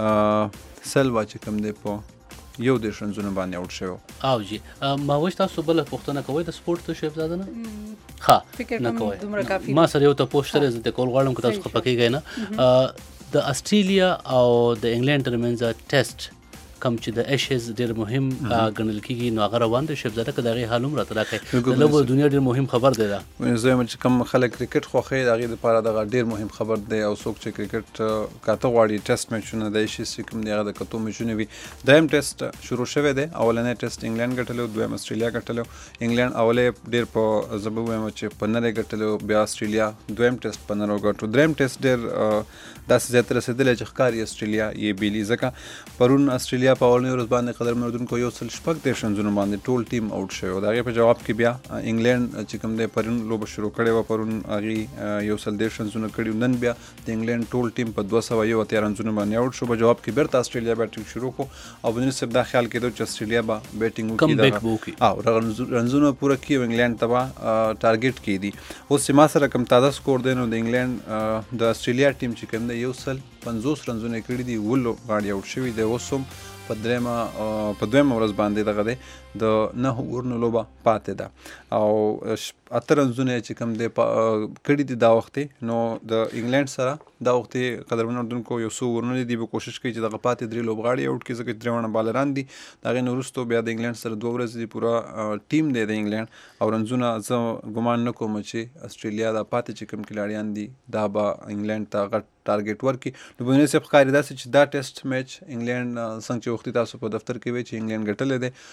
سلوا چې کوم دی په یو دېرش رنزونه باندې آوټ شوی.
او جی ما وش تاسو بل پوښتنه کوئ د سپورت ته شیف زاده نه ښه نه کوئ ما سره یو تپوس سره زه د کول غواړم که تاسو خفه کېږئ نه. د استرالیا او د انګلینډ ترمنځ ټیسټ کوم چې د ایشز ډېر مهم ګڼل کېږي نو هغه روان دی شیف زاده که د هغې حال هم راته راکړئ. د لوبو دنیا ډېر مهم خبر دی دا.
زه یم چې کوم خلک کرکټ خوښوي د هغې دپاره دغه ډېر مهم خبر دی او څوک چې کرکټ کاته غواړي ټیسټ میچونه د ایشز چې کوم دی هغه د کتو میچونه وي. دویم ټیسټ شروع شوی دی. اولنی ټیسټ انګلینډ ګټلی و دویم استرالیا ګټلی و. انګلینډ اولی ډېر په زه به ووایم چې په نرۍ ګټلی و بیا استرالیا دویم ټیسټ په نرو ګټو. دریم ټیسټ ډېر داسې ځای ته رسېدلی چې ښکاري استرالیا یې بیلي ځکه پرون استرالیا په اولنۍ ورځ باندې قدرمن اردوونکو یو سل شپږ دېرش رنزونو باندې ټول ټیم آوټ شوی و. د هغې په جواب کې بیا انګلینډ چې کوم دی پرون لوبه شروع کړې وه پرون هغې یو سل دېرش رنزونه کړي. نن بیا د انګلینډ ټول ټیم په دوه سوه یو اتیا رنزونو باندې آوټ شو. په جواب کې بیرته استرالیا بیټینګ شروع کړو او بنیر صاحب دا خیال کېدو چې استرالیا به بیټینګ وکړي او دغه رنزونه پوره کړي او انګلینډ ته به ټارګېټ کړي. اوس چې ما سره کوم تازه سکور دی نو د انګلینډ د استرالیا ټیم چې کوم دی یو سل پنځوس رنزونه یې کړي دي اووه لوبغاړي آوټ شوي دی. اوس هم په دریمه په دویمه ورځ باندې دغه دی د نهو اورونو لوبه پاتې ده او اته رنزونه چې کوم دی کړي دي دا وختې نو د انګلینډ سره دا وختې قدرمن اردوونکو یو څو اورونه دي به کوشش کوي چې دغه پاتې درې لوبغاړي آوټ کړي ځکه چې درې واړه بالران دي. د هغې نه وروستو بیا د انګلینډ سره دوه ورځې دي پوره ټیم دی د انګلینډ او رنزونه زه ګمان نه کوم چې استرالیا دا پاتې چې کوم کلاړیان دي دا به انګلینډ ته غټ ټارګېټ ورکړي. نو بنیر صاحب ښکاري داسې چې دا ټیسټ میچ انګلینډ څنګه چې وختي تاسو په دفتر کې وی چې انګلینډ ګټلی دی نو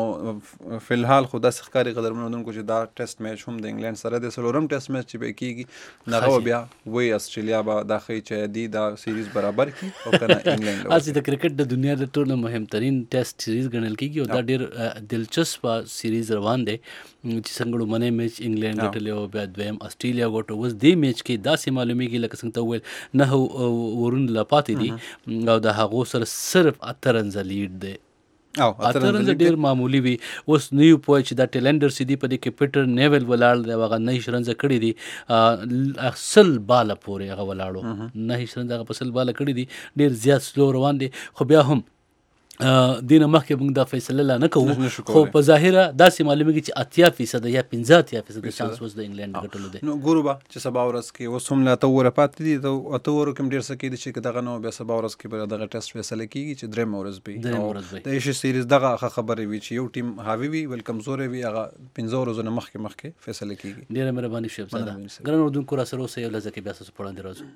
فلحال خو داسې ښکاري قدرمنو اردوونکو چې دا ټیسټ میچ هم د انګلینډ سره د څلورم ټیسټ میچ چې به کېږي هغه بیا وایي استرالیا به دا ښیي چې دی دا سیریز برابر کړي او که نه انګلینډ
هسې د کرکټ د دنیا د ټولو مهمترین ټیسټ سیریز ګڼل کېږي او دا ډېر دلچسپه سیریز روان دی چې څنګه لومړنی میچ انګلینډ ګټلی او بیا دویم استرالیا ګټو. اوس دې میچ کې داسې معلومیږي لکه څنګه ته وویل نهه ورونه لا پاتې دي او د هغو سره صرف اته رنزه لیډ دی. اته رنزه ډېر معمولي وي. اوس نه یو پوه چې دا ټیلنډر سي دي په دې کې پیټر نیول ولاړ دی او هغه نهه رنزه کړي دي سل باله پورې هغه ولاړو نهه رنزه هغه په سل باله کړي دي. ډېر زیات سلو روان دی خو بیا هم دې نه مخکې موږ دا فیصله لا نه کوو خو په ظاهره داسې معلومیږي چې اتیا فیصده یا پنځه اتیا فیصده چانس اوس د انګلینډ ګټلو دی.
نو ګورو به چې سبا ورځ کې اوس هم لا اته اووره پاتې دي د اته اورو کې هم ډېر څه کېدي چې دغه نه بیا سبا ورځ کې به دغه ټیسټ فیصله کېږي چې درېیمه ورځ به د ایشیا سیریز دغه ښه خبرې وي چې یو ټیم حاوي وي بل کمزوری وي هغه پنځه ورځو نه مخکې مخکې فیصله کېږي.
ډېره مهرباني شهبزاده. ګرانو اردوونکو راسره اوسئ یو لحظه کې بیا ستاسو په وړاندې راځو.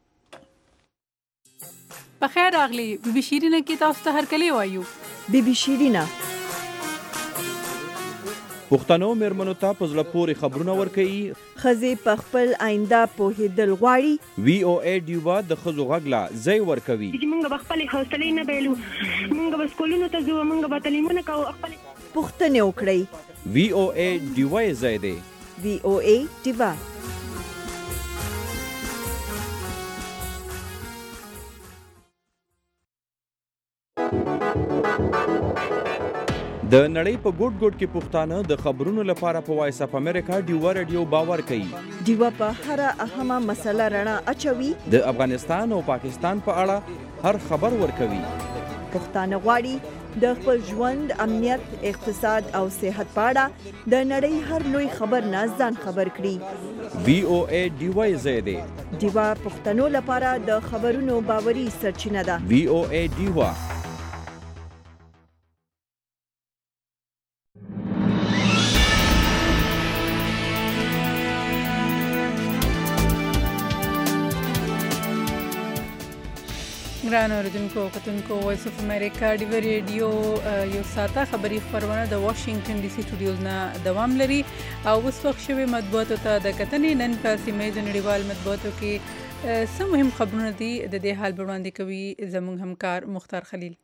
په خیر راغلی بي بي شیرینه کې تاسو ته هرکلی وایو.
بي بي شیرینه
پښتنو میرمنو ته په زړه پورې خبرونه ورکوي.
ښځې په خپل آینده پوهېدل غواړي.
وی او ای ډیوا د ښځو غږ لا ځای ورکوي.
موږ به خپلې حوصلې نه بایلو، موږ به سکولونو ته ځو، موږ به تعلیمونه کوو، خپلې
پوښتنې وکړئ.
وی او ای ډیوا یې ځای دی.
وی او ای ډیوا
د نړۍ په ګوټ ګوټ کې پښتانه د خبرونو لپاره په وایس اپ امریکا ډیوا رادیو باور کوي.
ډیوا په هر اهمه مسله رڼا اچوي.
د افغانستان او پاکستان په اړه هر خبر ورکوي.
پښتانه غواړي د خپل ژوند، امنیت، اقتصاد او صحت په اړه د نړۍ هر لوی خبر نه ځان خبر کړي.
وی او ای ډیوا یې ځای دی.
ډیوا پښتنو لپاره د خبرونو باوري سرچینه ده.
وی او ای ډیوا.
ګران اوریدونکو او کتونکو وایس اف امریکا ډیوا ریډیو یو ساته خبري خبرونه د واشنگټن ډي سي سټوډیوز نه دوام لري او اوس وخت شوی مطبوعاتو ته د کتنې نن په سیمه د نړیوال مطبوعاتو کې څه مهم خبرونه دي د دې حال وړاندې کوي زموږ همکار مختار خلیل.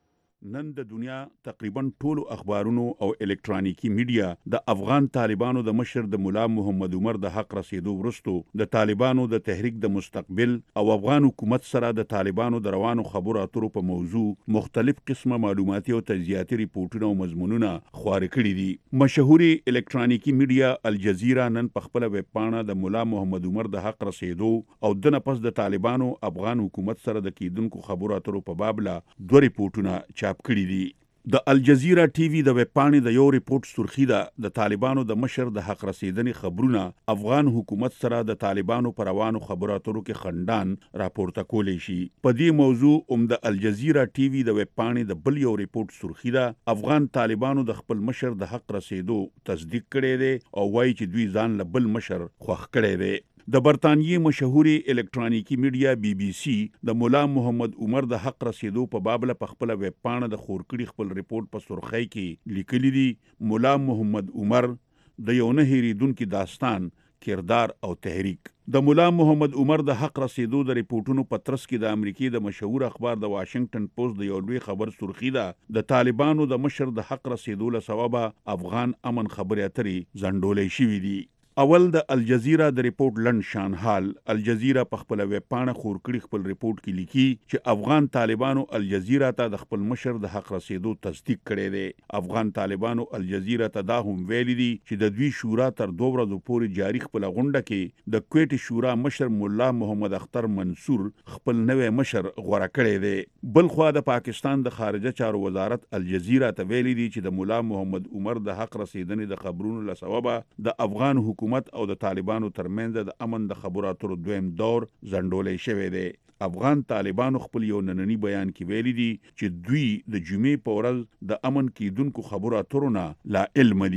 نن د دنیا تقریبا ټولو اخبارونو او الکترونیکی میډیا د افغان طالبانو د مشر د مولا محمد عمر د حق رسیدو وروسته د طالبانو د تحریک د مستقبل او افغان حکومت سره د طالبانو د روانو خبرو اترو په موضوع مختلف قسمه معلوماتي او تجزیاتي ریپورتونه او مضمونونه خپاره کړي دي. مشهوري الکترونیکی میډیا الجزیره نن په خپل ویب پاڼه د مولا محمد عمر د حق رسیدو او د نپس د طالبانو افغان حکومت سره د کیدونکو خبرو اترو په باب لا دوه ریپورتونه چاپ کړي دي. د الجزیره ټي وي د ویب پاڼې د یو ریپورت سرخی ده د طالبانو د مشر د حق رسیدنې خبرونه افغان حکومت سره د طالبانو پر روانو خبرو اترو کې خندان راپورته کولی شي. په دې موضوع هم د الجزیره ټي وي د ویب پاڼې د بل یو ریپورت سرخی ده افغان طالبانو د خپل مشر د حق رسیدو تصدیق کړي دي او وایي چې دوی ځان له بل مشر خوښ کړي دي. د برطانیې مشهوري الکترونیکی میډیا بی بی سی د مولا محمد عمر د حق رسیدو په باب له خپل ویب پاڼه د خورکړي خپل ریپورت په سرخی کې لیکلي دي مولا محمد عمر د یو نه هېریدونکي داستان، کردار او تحریک. د مولا محمد عمر د حق رسیدو د ریپورتونو په ترڅ کې د امریکای د مشهور اخبار د واشنگټن پوسټ د یو لوی خبر سرخی ده د طالبانو د مشر د حق رسیدو له سببه افغان امن خبرې اترې ځنډولې شوې دي. اول د الجزیره د ریپورت لند شان حال الجزیره په خپل ویب پاڼه خور کړي خپل ریپورت کې لیکي چې افغان طالبانو الجزیره ته د خپل مشر د حق رسیدو تصدیق کړي دي. افغان طالبانو الجزیره ته دا هم ویلي دي چې د دوی شورا تر دوه ورځې پورې جاری خپل غونډه کې د کویټ شورا مشر مولا محمد اختر منصور خپل نوې مشر غوړه کړي دي. بل خو د پاکستان د خارجه چارو وزارت الجزیره ته ویلي دي چې د مولا محمد عمر د حق رسیدنې د خبرونو له سببه د افغان حکومت او د طالبانو ترمنځ د امن د خبرو اترو دویم دور ځنډولې شوی دی. افغان طالبانو خپل یو نننی بیان کې ویلي دي چې دوی د جمعې په ورځ د امن کیدونکو خبرو اترو نه لا علم دي.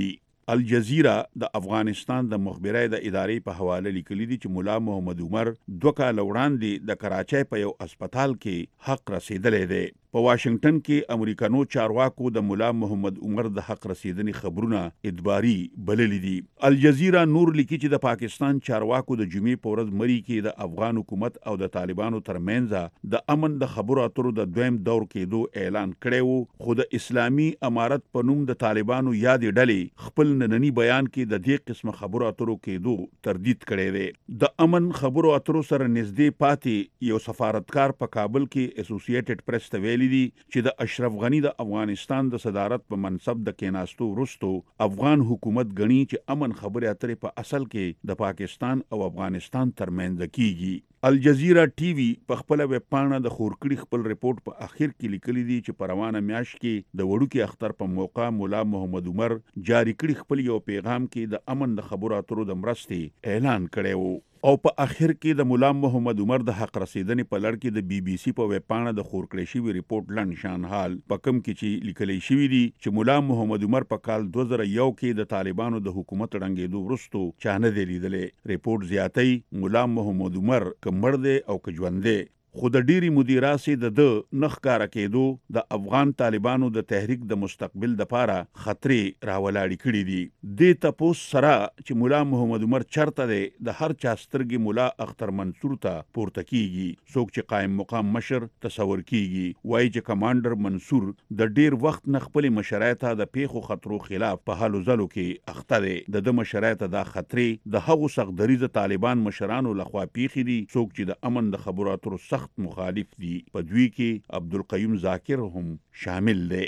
الجزیره د افغانستان د مخبري د ادارې په حواله لیکلي دي چې مولا محمد عمر دوه کاله وړاندې د کراچۍ په یو هسپتال کې حق رسیدلی دی. په واشنگټن کې امریکانو چارواکو د مولا محمد عمر د حق رسیدنې خبرونه ادباري بللي دي. الجزیره نور لیکي چې د پاکستان چارواکو د جمعې په ورځ مری کې د افغان حکومت او د طالبانو ترمنځ د امن د خبرو اترو د دویم دور کېدو اعلان کړی وو، خو د اسلامي امارت په نوم د طالبانو یادې ډلې خپل نننی بیان کې د دې قسم خبرو اترو کېدو تردید کړی دی. د امن خبرو اترو سره نږدې پاتې یو سفارتکار په کابل کې اسوسییټډ پریس ته دي چې د اشرف غنی د افغانستان د صدارت په منصب د کېناستو وروستو افغان حکومت غنی چې امن خبرې اترې په اصل کې د پاکستان او افغانستان ترمنځ کیږي. الجزیره ټي وي په خپل ویب پاڼه د خورکړي خپل ریپورت په اخر کې لیکلي دي چې په روانه میاشت کې د وړوکي اختر په موقع مولا محمد عمر جاری کړي خپل یو پیغام کې د امن د خبرو اترو د مرستې اعلان کړی وو، او په اخر کې د مولا محمد عمر د حق رسیدنې په لړ کې د بي بي سي په ویب پاڼه د خورکړی شوي ریپورت لنډ شان حال په کم کې چې لیکلی شوي دي چې مولا محمد عمر په کال دوه زره یو کې د طالبانو د حکومت ړنګېدو وروستو چا نه دی لیدلی. ریپورت زیاتی مولا محمد عمر که مړ دی او که ژوندی، خو د ډیری مدیراسي د د نخ کار کېدو د افغان طالبانو د تحریک د مستقبل د پاره خطرې راولاړې کړې دي. د تپوس سره چې مولا محمد عمر چرته دی د هر چا سترګې مولا اختر منصور ته پورته کیږي. څوک چې قائم مقام مشر تصور کیږي وایي چې کمانډر منصور د ډیر وخت نه خپل مشرای ته د پیښو خطرو خلاف په هلو ځلو کې اخته دی. د د مشرای ته دا خطرې د هغو سختدریز طالبان مشرانو لخوا پیښې دي څوک چې د امن د خبرو اترو سخت مخالف دي. په دوی کې عبدالقیوم ذاکر هم شامل دی.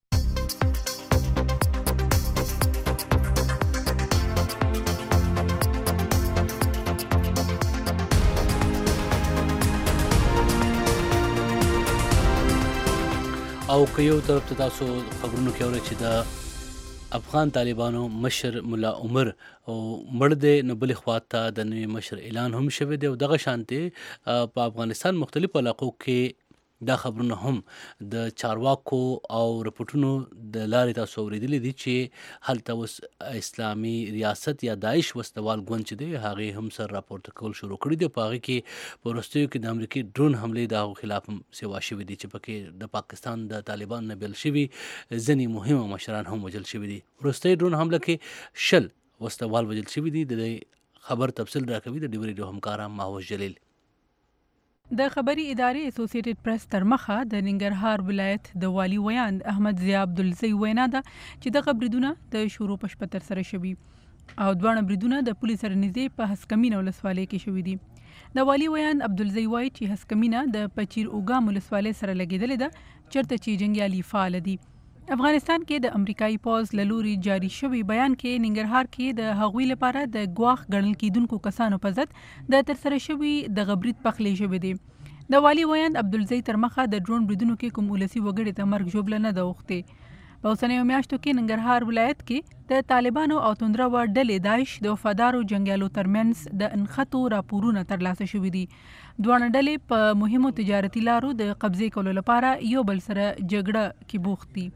او که یو طرف ته تاسو خبرونو کې اورئ چې د افغان طالبانو مشر مولا عمر او مړ دی، نو بلې خوا ته د نوي مشر اعلان هم شوی دی او دغه شانتې په افغانستان مختلفو علاقو کې دا خبرونه هم د چارواکو او رپورټونو د لارې تاسو اورېدلي دي چې هلته اوس اسلامي ریاست یا داعش وسلوال ګوند چې دی هغې هم سر راپورته کول شروع کړي دي. په هغې کې په وروستیو کې د امریکې ډرون حملې د هغو خلاف هم سیوا شوي دي چې پکې د پاکستان د طالبان نه بیل شوي ځینې مهمه مشران هم وژل شوي دي. وروستۍ ډرون حمله کې شل وسلوال وژل شوي دي. د دې خبر تفصیل راکوي د ډیو ریډیو همکاره ماهوش جلیل.
د خبري ادارې اسوسییټډ پریس تر مخه د ننګرهار ولایت د والي ویاند احمد ضیا عبدالزی وینا ده چې دغه بریدونه د شروع په شپه ترسره شوي او دواړه بریدونه د پولیس سره نږدې په هسکمینه ولسوالۍ کې شوي دي. د والي ویاند عبدالزی وایي چې هسکمینه د پچیر اوګام ولسوالۍ سره لګېدلې ده چېرته چې جنګیالي فعال دي. افغانستان کې د امریکایي پوځ له لوري جاري شوی بیان کې ننګرهار کې د هغوی لپاره د ګواښ ګڼل کېدونکو کسانو په ضد د ترسره شوي د برید پخلی شوی دی. د والي ویاند عبدالزی تر مخه د ډرون بریدونو کې کوم ولسي وګړي ته مرګ ژوبله نه ده اوښتې. په اوسنیو میاشتو کې ننګرهار ولایت کې د طالبانو او توندروه ډلې داعش د وفادارو جنګیالو ترمنځ د انخطو راپورونه ترلاسه شوي دي. دواړه ډلې په مهمو تجارتي لارو د قبضې کولو لپاره یو بل سره جګړه کې بوخت دي.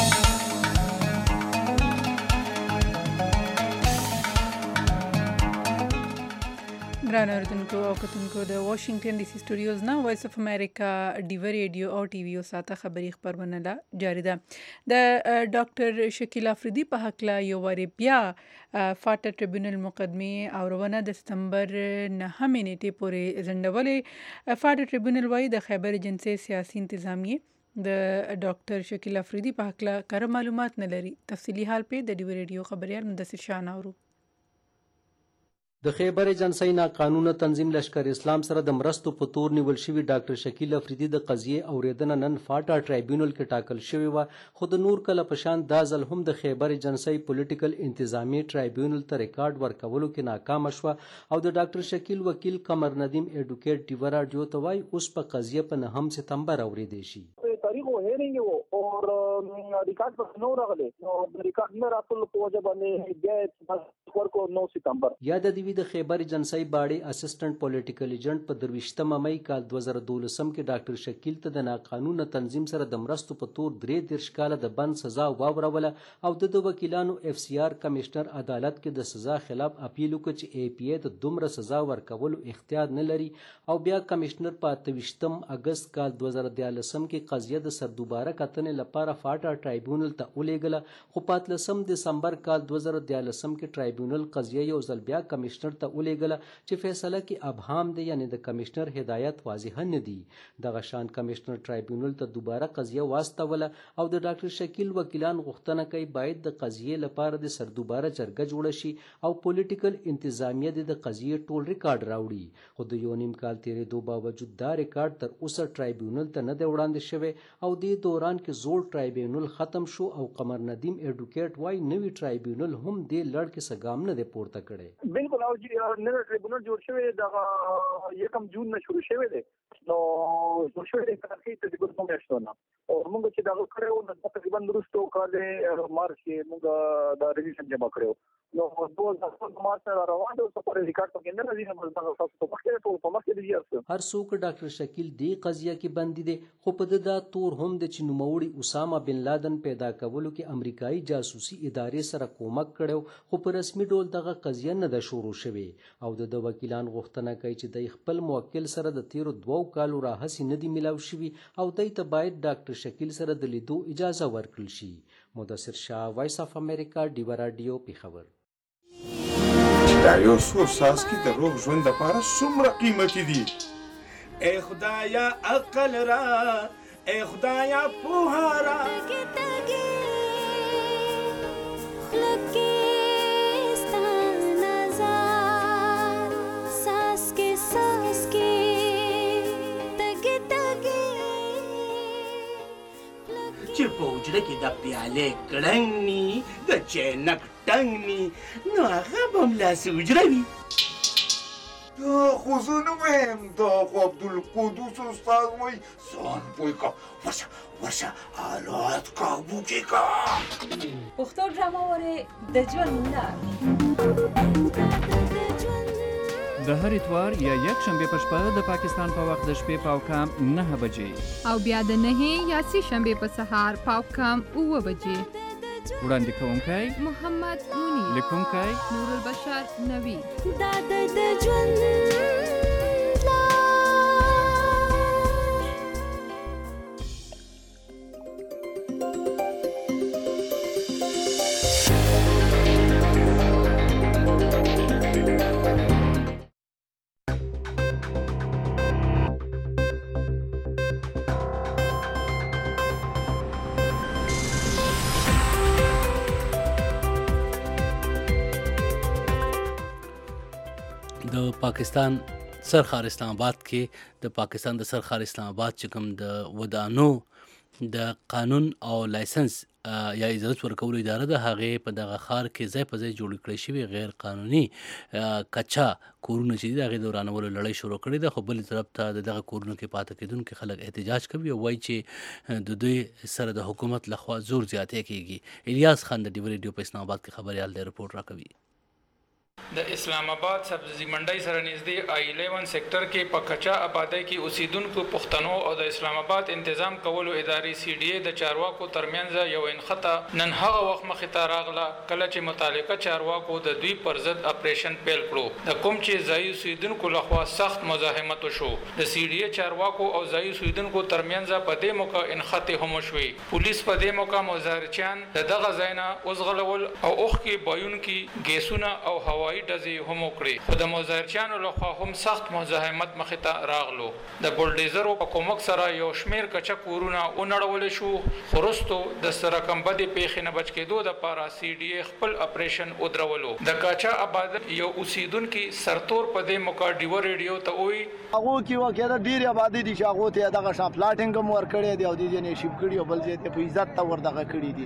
ګران اوریدونکو او کتونکو د واشنگټن ډي سي سټوډیوز نه وایس اف امریکا ډیو ریډیو او ټي وي او ساته خبري خبرونه لا جاری ده. د ډاکټر شکیل افریدي په حق لا یو وری بیا فاټا ټریبیونل مقدمه او روانه د سپتمبر نهمې نیټې پورې ځنډولې. فاټا ټریبیونل وايي د خیبر ایجنسي سیاسي انتظامیه د ډاکټر شکیل افریدي په حق لا کار معلومات نه لري. تفصیلی حال په د ډیو ریډیو خبريال مدثر شاه نورو.
د خیبر ایجنسی ناقانونه تنظیم لشکر اسلام سره د مرستو په تور نیول شوی ډاکټر شکیل افریدي د قضیې اوریدنه نن فاټا ټریبیونل کې ټاکل شوی و، خو د نور کله پشان دا ځل هم د خیبر ایجنسی پولیټیکل انتظامی ټریبیونل ته ریکارډ ورکولو کې ناکام شو او د ډاکټر شکیل وکیل قمر ندیم ایډوکیټ ډیو راډیو ته وایي اوس په قضیه په نهم سپتمبر اوریدل شي.
تاریخ وہ ہے نہیں وہ اور ریکارڈ پر نو رغلے اور ریکارڈ میں راتل کو وجہ باندې بیا طلاق ورکو نو سپتمبر.
یاد دی وی د خیبر ایجنسی باړې اسسټنټ پولیټیکل ایجنټ په درویشتمه مئی کال دوه زره دولسم کې ډاکټر شکیل ته د ناقانونه تنظیم سره د مرستو په تور درې دېرش کاله د بند سزا واوروله او د د وکیلانو اف سی آر کمشنر عدالت کې د سزا خلاف اپیل وکړ چې ای پی ای ته دومره سزا ورکولو اختیار نه لري او بیا کمشنر په اته ویشتم اګست کال دوه زره دیارلسم کې قضیه د سردوباره کتنې لپاره فاټا ټرایبیونل ته ولېږله خو په اتلسم دسمبر کال دوه زره دیارلسم کې ټرایبیونل قضیه یو ځل بیا کمشنر ته ولېږله چې فیصله کې ابهام دی یعنی د کمشنر هدایت واضح نه دی. دغه شان کمشنر ټرایبیونل ته دوباره قضیه واستوله او د ډاکټر شکیل وکیلان غوښتنه کوي باید د قضیې لپاره د سردوباره جرګه جوړه شي او پولیټیکل انتظامیه د قضیې ټول ریکارډ راوړي. خو د یو نیم کال تیرېدو باوجود دا ریکارډ تر اوسه ټرایبیونل ته نه دی وړاندې شوی او دې دوران کې زوړ ټرایبیونل ختم شو او قمر ندیم ایډوکیټ وایي نوی ټرایبیونل هم دې لړ کې څه ګام نه دی پورته کړی.
بالکل او نوی ټرایبیونل جوړ شوی دغه یکم جون نه شروع شوی دی نو جوړ شوی دی کارکې ته د ګورنمنت میاشتونه او موږ چې دا کړو نو تقریبا وروسته کال مارچ کې موږ دا ریلیشن جمع کړو نو دوه هزار مارچ نه روان دي او په ریکارډ کې نه راځي نو موږ تاسو په مخکې ټول په مخکې دی یارسه
هر څوک ډاکټر شکیل دی قضیه کې بندي دي خو په دغه تور هم د چنوموړي اسامه بن لادن پیدا کولو کې امریکایي جاسوسي ادارې سره کومک کړو خو په رسمي ډول دغه قضیه نه ده شروع شوې او د وکیلان غوښتنه کوي چې د خپل موکل سره د تیرو دوو کالو راهسي نه دی ملاو شوي او دوی ته باید ډاکټر شکیل سره د لیدو اجازه ورکړل شي. مدثر شاه، وایس اف امریکا، ډیوا رادیو، پیښور.
دا یو څو څاڅکي د روغ ژوند لپاره څومره قیمتي دي.
ای خدایا عقل را، ای خدایا پوهه را. چې په وجره کې د پیالې کړنګ ني د چینک ټنګ ني نو هغه به هملاسې وجره وي.
دا خو زه نه وایم دا خو عبدالقدوس استاد وایي ځان پوه کړه ورشه ورشه حالات قابو کې کړه.
پښتو ډرامه وارې د ژوند لار
د هر اتوار یا یک شنبه په شپه د پاکستان په وخت د شپې پاو کام نه بجې
او بیا د نه یا سی شنبه په سهار پاو کام اوه بجې.
وړاندې کوونکی
محمد مونی،
لیکونکی
نور البشر نوی.
دا د ژوند
د پاکستان سرخار اسلام آباد کې د پاکستان د سرخار اسلام آباد چې کوم د ودانو د قانون او لایسنس یا اجازه ورکولو اداره ده هغه په دغه خار کې ځای په ځای جوړ کړی شوی غیر قانوني کچا کورونه چې دغه دورانولو لړۍ شروع کړې ده. خو بل طرف ته دغه کورونو کې پاتې کېدونکو خلک احتجاج کوي او وایي چې د دوی سره د حکومت لخوا زور زیاتې کیږي. الیاس خان د ډیو ریډیو په اسلام آباد کې خبريال دی رپورټ راکوي.
د اسلام آباد سبزی منډی سره نږدې آی الیون سیکټر کې په کچا آبادی کې اوسیدونکو پښتنو او د اسلام آباد تنظیم کولو ادارې سی ډي ای د چارواکو ترمنځ یو انخته نن هغه وخت مخې ته راغله کله چې متعلقه چارواکو د دوی پر ضد اپریشن پیل کړو د کوم چې ځای اوسیدونکو لخوا سخت مزاحمت وشو. د سی ډي ای چارواکو او ځای اوسیدونکو ترمنځ په دې موقع انخته هم شوې. پولیس په دې موقع مظاهرچیان د دغه ځای نه اوسغلول او اوخ کې بایونکي ګیسونه او هوایي ډزې هم وکړي خو د مظاهرچیانو لخوا هم سخت مزاحمت مخې ته راغلو. د بولډیزرو په کومک سره یو شمیر کچا کورونه ونړول شو خو وروستو د سره کمبدې پیښې نه بچ کېدو دپاره سی ډي ای خپل اپریشن ودرولو. د کاچا آباد یو اوسیدونکي سرتور په دې موقع ډیو ریډیو ته وویل
هغو کې واقعا ډېرې آبادي دي چې هغو ته دغه شان پلاټینګ هم ورکړی دی او دې ځای نه یې شیب کړي او بل ځای ته په عزت ته ور دغه کړي دي.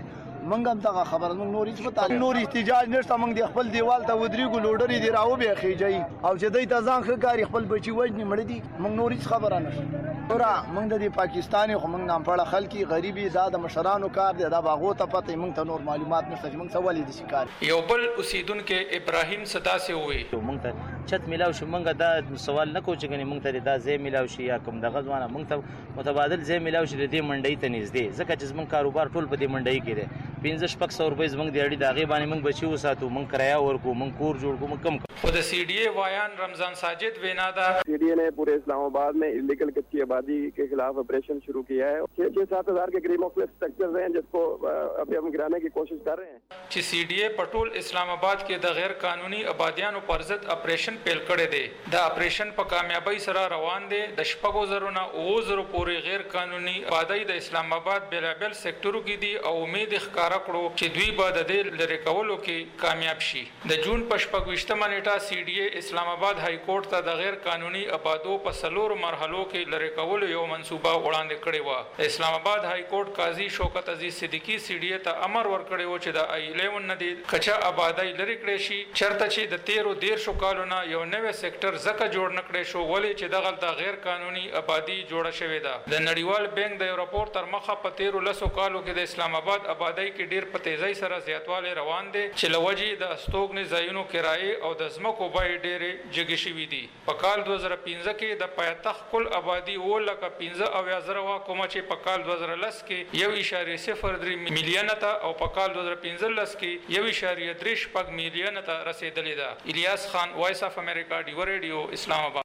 موږ هم دغه خبره موږ نور هیڅ پته نور احتجاج نشته موږ د خپل دیوال ته ودرېږو لوډرې دې راوبې خېجئ او چې دوی ته ځان ښه کاري خپل بچي وژني مړه دي موږ نور هیڅ خبره نشته ګوره موږ د دې پاکستان خو موږ نامپړه خلک یې غریب یې دا د مشرانو کار دی دا به هغو ته پته موږ ته نور معلومات نشته چې موږ څه ولې داسې کار
یو بل اوسیدونکی ابراهیم څه داسې ووایي
موږ ته چت میلاو شي موږ دا سوال نه کوو چې ګنې موږ ته دا ځای میلاو شي یا کوم دغه ځوانه موږ ته متبادل ځای میلاو شي د دې منډۍ ته نږدې ځکه چې زموږ کاروبار ټول په دې منډۍ کې دی پنځه شپږ سوه روپۍ زموږ د اړې د هغې باندې موږ بچي وساتو موږ کرایه ورکړو موږ کور جوړ کړو موږ کم
خود سی D A वायान रमजान साजिद वेना दा
C D ए ने पूरे इस्लामाबाद में इलीगल कच्ची आबादी के खिलाफ ऑपरेशन शुरू किया है छह छह सात हजार के करीब मुख्तलिफ स्ट्रक्चर्स हैं जिसको अभी हम गिराने की कोशिश कर रहे हैं
چې सी डी ए पटोल Islamabad کې د غیر قانوني آبادیانو پر ضد اپریشن پیل کړی دی دا اپریشن په کامیابی سره روان دی د شپږو زرو نه اوو زرو پورې غیر قانوني آبادی د اسلامآباد بیلابل سېکټرو کې دي او امید ښکارا کړو چې دوی به د دې لرې کولو کې کامیاب شي د جون په شپږویشتمه نیټه سی D A اسلامآباد های کورټ ته د غیر قانوني آبادو په څلورو مرحلو کې لرې کولو یو منصوبه وړاندې کړې وه اسلامآباد های کورټ قاضي شوکت عزیز صدیقی سی D A ته امر ورکړی و چې د آی الیون نه دی کچا آبادی لرې کړی شي چرته چې د تیرو دیرشو کالو نه یو نوی سېکټر ځکه جوړ نه کړی شو ولې چې دغلته غیر قانوني آبادی جوړه شوې ده د نړیوال بینک د یو راپور تر مخه په تیرو لسو کالو کې د اسلامآباد آبادی کې ډیر په تیزۍ سره زیاتوالی روان دی چې له وجې د استوګنې ځایونو کرایې او د ځمکو بیې ډېرې جګې شوي دي په کال دوه زره پنځه کې د پایتخت کل آبادي اووه لکه پنځه اویا زره وه کومه چې په کال دوه زره لس کې یو اشاریه صفر درې میلیونه ته او په کال دوه زره پنځلس کې یو اشاریه درې شپږ میلیونه ته رسېدلې ده الیاس خان وایس اف امریکا ډیو ریډیو اسلام آباد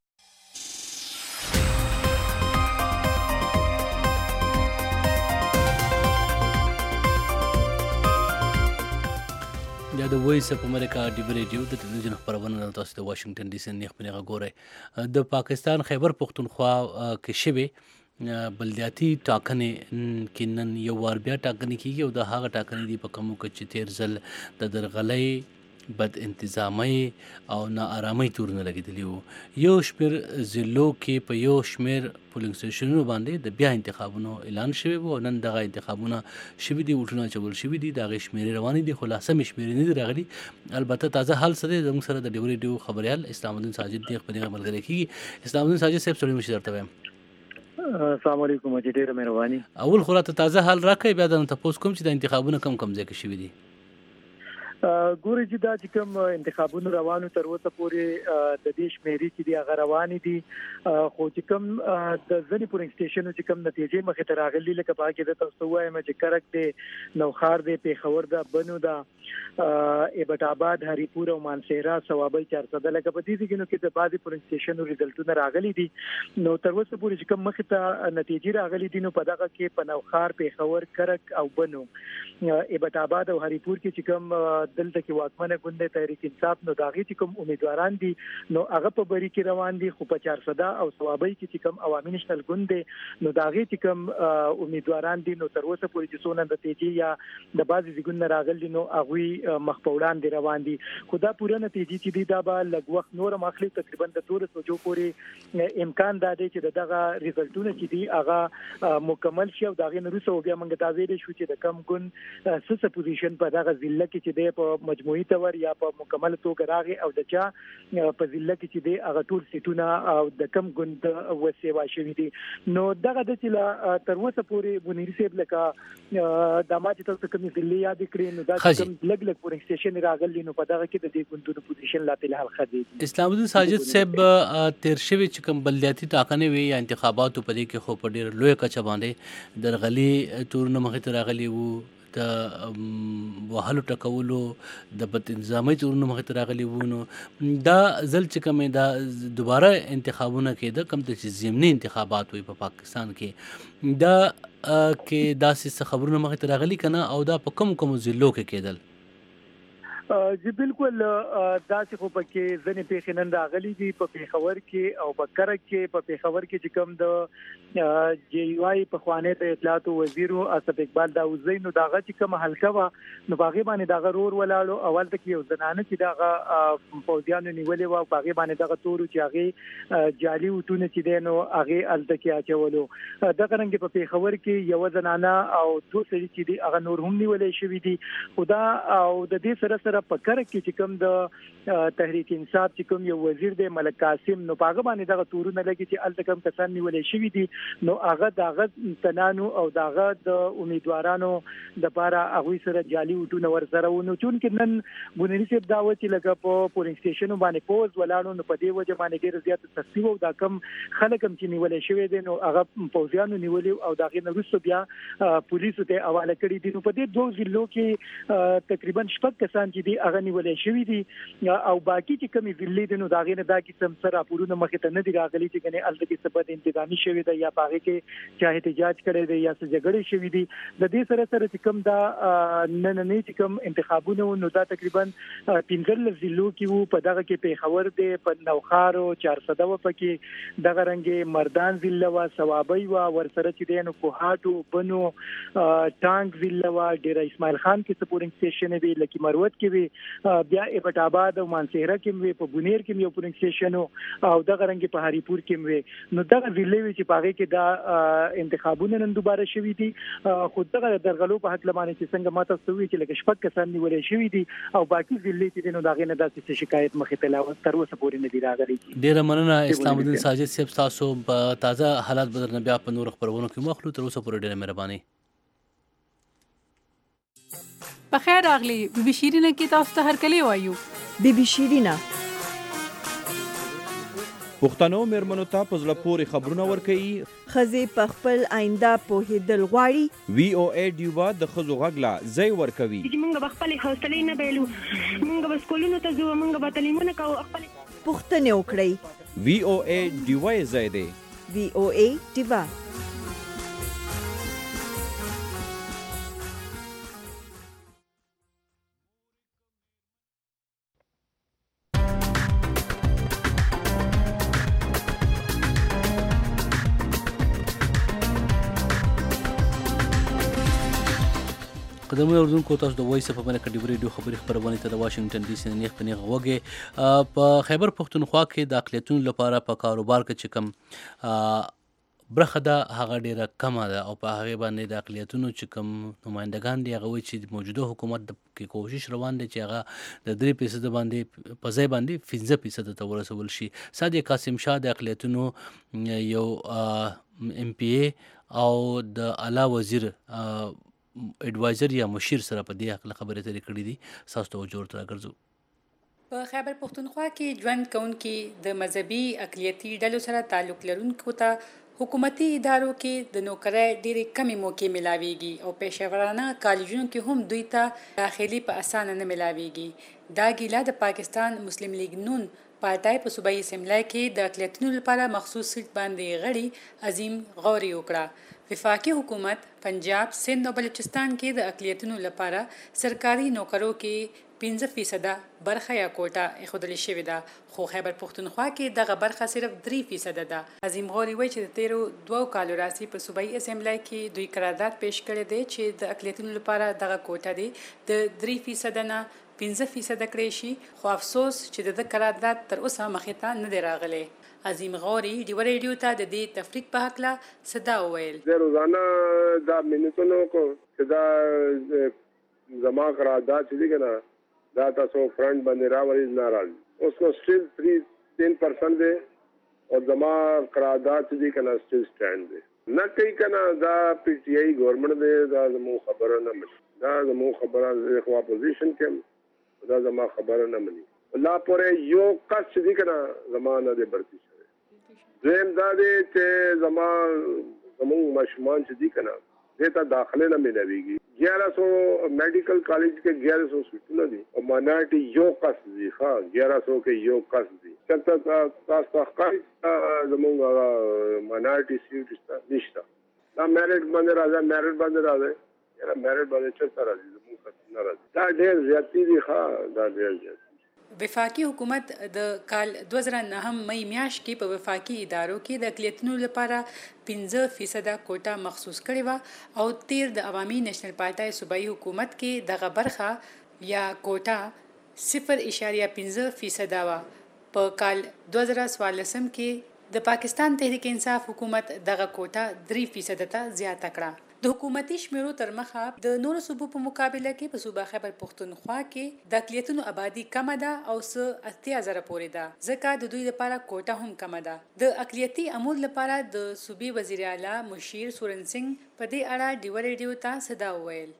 یا د وایس اف امریکا ډیو ریډیو د تلویزیون خپرونه تاسو د واشنگټن ډي سي نه خبرونه غوړئ د پاکستان خیبر پختونخوا کې شوی بلدیاتي ټاکنې کې نن یو وار بیا ټاکنې کیږي او د هغه ټاکنې دی په کومو کې چې تیر ځل د درغلۍ بد انتظامي او ناارامۍ تورونه لګېدلي وو یو شمېر ضلعو کې په یو شمېر پولینګ سټیشنونو باندې د بیا انتخابونو اعلان شوی و نن دغه انتخابونه شوي دي ووټونه اچول شوي دي د هغې شمېرې روانې دي خو لاسمې شمېرې نه دي راغلي البته تازه حال څه دی زموږ سره د ډیو ریډیو خبریال اسلام الدین ساجد دی خپل ملګری کېږي اسلام الدین ساجد صاحب سړی مشي درته وایم
السلام علیکم چې ډېره مهرباني
اول خو راته تازه حال راکړئ بیا درنه تپوس کوم چې د انتخابونه کم کم ځای کې شوي دي
ګورې چې دا چې کوم انتخابونه روانو تر اوسه پورې د دې شمېرې چې دي هغه روانې دي خو چې کوم د ځینې پولینګ سټیشنو چې کوم نتیجې مخې ته راغلي لکه په هغه کې درته څه ووایم چې کرک دی نوخار دی پېښور ده بنو ده ایبټ آباد هریپور او مانسهره صوابۍ چارسده لکه په دې ځایونو کې د بعضې پولینګ سټیشنو ریزلټونه راغلي دي نو تر اوسه پورې چې کوم مخې ته نتیجې راغلي دي نو په دغه کې په نوخار پېښور کرک او بنو ایبټ آباد او هریپور کې چې کوم دلته کې واکمنه ګوند تحریک انصاف نو داغي چې کوم امیدواران دي نو هغه په بری کې روان دي خو په چارسده او صوابۍ کې چې کوم عوامي نشنل ګوند نو داغي چې کوم امیدواران دي نو تر اوسه پورې چې څونه نتیجې یا د بعضي ځګون راغلي نو هغه مخپولان دي روان دي خو دا پوره نتیجې چې دي دا به لږ وخت نور مخلي تقریبا د ټول سوچو پورې امکان دا دی چې دغه ریزلټونه چې دي هغه مکمل شي او داغي نورسو بیا موږ دا ویل شو چې د کم ګوند سس پوزیشن په دغه ضلع کې چې دی په مجموعي تور یا په مکمل توګه راغی او د چا په ضلع کې چې دی هغه ټول سیټونه او د کم ګوند وسیوا شوي دي نو دغه د چې تر اوسه پورې بنيري صاحب لکه د ما چې تاسو کوم ضلع یاد کړئ نو دا کوم لګ لګ پورینګ سټیشن راغلی نو په دغه کې د دې ګوندونو پوزیشن لا په حال خدي
اسلام الدین ساجد صاحب تیر شوی چې کوم بلدیاتي ټاکنې وي یا انتخاباتو په دې کې خو په ډېر لوی کچه باندې درغلي تورونه مخې ته راغلي وو د وهلو ټکولو د بد انتظامۍ تورونه مخې ته راغلي وو نو دا ځل چې کومې دا دوباره انتخابونه کېده کوم چې ضمني انتخابات وي په پاکستان کې دا کې داسې څه خبرونه مخې ته راغلي که نه او دا په کوم کومو ضلعو کې کېدل
جی بالکل داسې خو پکې ځنې پیښې نن راغلي دي په پیښور کې او په کرک کې. په پیښور کې چې کوم د جی یو آی په خوانه ته اطلاعات وزیر اسد اقبال داوزی نو داغه چې کوم حلقه وا نو باغې باندې داغه رور ولاړو اول ته کې یو زنانه چې داغه فوجیانو نیولې و باغې باندې داغه تور چې هغه جالي وټونه چې دینو هغه الته کې اچولو. دغه رنګ په پیښور کې یو زنانه او دوه سړي چې دی هغه نور هم نیولې شوې دي. خدا او د دې سره سره په کرک کې چې کوم د تحریک انصاف چې کوم یو وزیر دی ملک قاسم نو پاغه باندې دغه تورونه لګي چې الته کوم کسان نیولې شوی دي نو هغه دغه تنانو او دغه د امیدوارانو د لپاره هغه سره جالي وټونه ور سره ونو چون کې نن بونری صاحب داوت چې لګه په پولیس سټیشن باندې پوز ولاړو نو په دې وجه باندې ډیر زیات تصفیه او دا کم خلک هم چې نیولې شوی دي نو هغه پوزیانو نیولې او دغه نه وروسته بیا پولیسو ته حواله کړی دي. نو په دې دوه ضلعو کې تقریبا شپږ کسان چې دي هغه نیولې شوی دي او باقي چې کومې ضلع دي نو داغه نه دا قسم سره راپورونه مخې ته نه دي راغلي چې کنه الته کې سبب انتظامی شوی دی یا پاغه کې چا احتجاج کړي دی یا څه جګړه شوی دي. د دې سره سره چې کوم دا نن نه چې کوم انتخابونه نو دا تقریبا پنځل ضلعو کې وو. په دغه کې پیښور دی په نوخارو چارسده و پکې دغه رنګ مردان ضلع وا ثوابي وا ورسره چې دینو کوهاټو بنو ټانک ضلع وا ډیر اسماعیل خان کې سپورینګ سټیشن دی لکی مروت کې وی بیا ایبټ آباد او مانسهره کې وی په بونیر کې یو پورینګ سټیشن او دغه رنګ په هریپور کې وی نو دغه ضلع چې پاغه کې دا انتخابونه نن دوباره شوي دي. خود دغه درغلو په حق لمانه چې څنګه ماته سوي چې لکه شپږ کسان نیولې شوي دي او باقي ضلع چې نو دغه نه داسې شکایت مخې ته لاوه تر اوسه پورې نه دی راغلي.
ډیره مننه اسلام الدین ساجد صاحب تاسو په تازه حالات بدر نه بیا په نور خبرونو کې مخلو تر اوسه پورې ډیره مهرباني.
په خیر راغلی بي بي شیرینه کې تاسو ته هر کلی وایو.
بي بي شیرینه
پښتنو مېرمنو ته په زړه پورې خبرونه ورکوي.
ښځې په خپل آینده پوهېدل غواړي.
وی او ای ډیوا د ښځو غږ لا ځای ورکوي.
موږ به خپلې حوصلې نه بایلو، موږ به سکولونو ته ځو، موږ به تعلیمونه کوو.
پوښتنې وکړئ.
وی او ای ډیوا یې ځای دی.
وی او ای ډیوا
قدمونه اردوونکو تاسو د وایس اف امریکا ډیو ریډیو خبري خبرونه ته د واشنگټن ډي سي نه نیغ پنیغ وګه په خیبر پښتونخوا کې د اقلیتونو لپاره په کاروبار کې چې کم برخه ده هغه ډیره کمه ده او په هغه باندې د اقلیتونو چې کم نمائندگان دي هغه وایي چې موجوده حکومت کې کوشش روان دي چې هغه د درې فیصد باندې په ځای باندې پنځه فیصد ته ورسول شي. صادق قاسم شاه د اقلیتونو یو ام پی ای او د اعلی وزیر ایڈوایزر یا مشیر سره په دې حق خبرې اترې کړې دي. تاسو ته جوړ تر ګرځو.
په خیبر پښتونخوا کې ژوند کوونکي د مذهبي اقلیتي ډلو سره تعلق لرونکو ته حکومتي ادارو کې د نوکرۍ ډېرې کمې موقع ملاويږي او پېښورانه کالجونو کې هم دوی ته داخلي په اسانه نه ملاويږي. دا ګیله د پاکستان مسلم لیگ نون پارټای په صوبایي اسمبلی کې د اقلیتونو لپاره مخصوص سیټ باندې غړي عظیم غوري وکړه. وفاقي حکومت پنجاب، سند او بلوچستان کې د اقلیتونو لپاره سرکاري نوکرو کې پنځه فیصده برخه یا کوټه ایښودل شوې ده، خو خیبر پښتونخوا کې دغه برخه صرف درې فیصده ده. عظیم غوري وایي چې د تیرو دوو کالو راځي په صوبایي اسمبلی کې دوی قرارداد پیش کړی دی چې د اقلیتونو لپاره دغه کوټه دی د درې فیصده نه پنځه فیصده کړی شي، خو افسوس چې د قرارداد تر اوسه مخې ته نه دی راغلی. عظیم غوري ډیو ریډیو ته د دې تفریق په حق لا صدا وویل.
زه روزانه دا مینټونو کو چې دا زما قرارداد چې دی کنه دا تاسو فرند باندې راوړی نه راځي اوس کو سټیل تhree ten percent دی او زما قرارداد چې دی کنه سټیل سټاند دی نه کوي کنه دا پی ټی آی ګورنمنت دی دا زمو خبره نه مشي دا زمو خبره د خو اپوزیشن کې دا زما خبره نه مني لا پورې یو کس چې دی کنه زمانه دی برتی زم دا دې چې زما زمو مشمان چې دي کنه دې ته داخله نه ملويږي. ग्यारह सौ मेडिकल कॉलेज के ग्यारह सौ सीटों दी और माइनॉरिटी यो कस दी हाँ ग्यारह सौ के यो कस दी चलता था जमूंगा माइनॉरिटी सीट निश्ता ना मेरिट बंद राजा मेरिट बंद राजा کنه میرټ باندې چې سره دي موږ نه راځي دا ډېر زیاتی دي ښه دا ډېر زیات
وفاقي حکومت د کال دوه زره نهه مې میاشت کې په وفاقي ادارو کې د اقلیتونو لپاره پنځه فیصد کوټه مخصوص کړې و او تیر د عوامي نېشنل پارټای صوبایي حکومت کې دغه برخه یا کوټه صفر اشاریه پنځه فیصد و. په کال دوه زره څوارلسم کې د پاکستان تحریک انصاف حکومت دغه کوټه درې فیصد ته زیاته کړه. د حکومتي شمیرو تر مخه د نورو صوبو په مقابله کې په صوبه خیبر پښتونخوا کې د اقلیتونو آبادی کمه ده او څه اتیا زره پورې ده ځکه د دوی لپاره کوټه هم کمه ده. د اقلیتي امور لپاره د صوبې وزیر اعلی مشیر سورن سنگ په دې اړه ډیو ریډیو ته صدا وویل.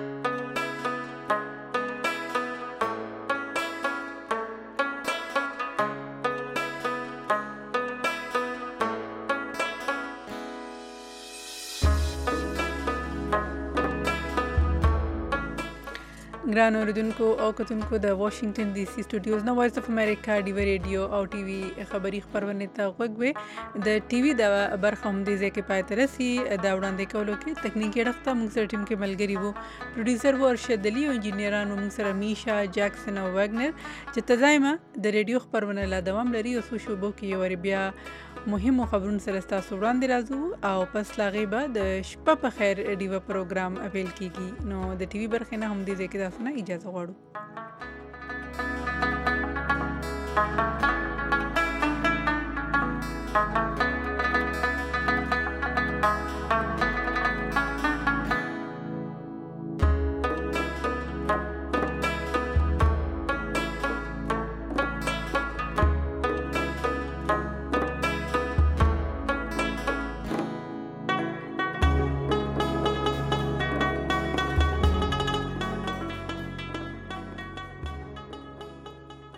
ګران اوریدونکو او کتونکو د واشنگټن ډي سي سټوډیوز نو وایس اف امریکا ډیو ریډیو او ټي وي خبری خبرونه ته غوږ د ټي وي د برخه هم دې ځکه پاتې رسي دا وړاندې کولو کې تکنیکی رخته موږ سره ټیم کې ملګری وو پروډوسر و ارشد علي او انجینرانو موږ سره میشا جاکسن او وګنر چې تزایمه د ریډیو خبرونه لا دوام لري او سو شوبو کې ور بیا مهمو خبرونو سره تاسو وړاندې راځو او پس لاغي به د شپه په خیر ډیو پروګرام اپیل کیږي نو د ټي وي برخه نه هم دې ځکه تاسو نه اجازه غواړو.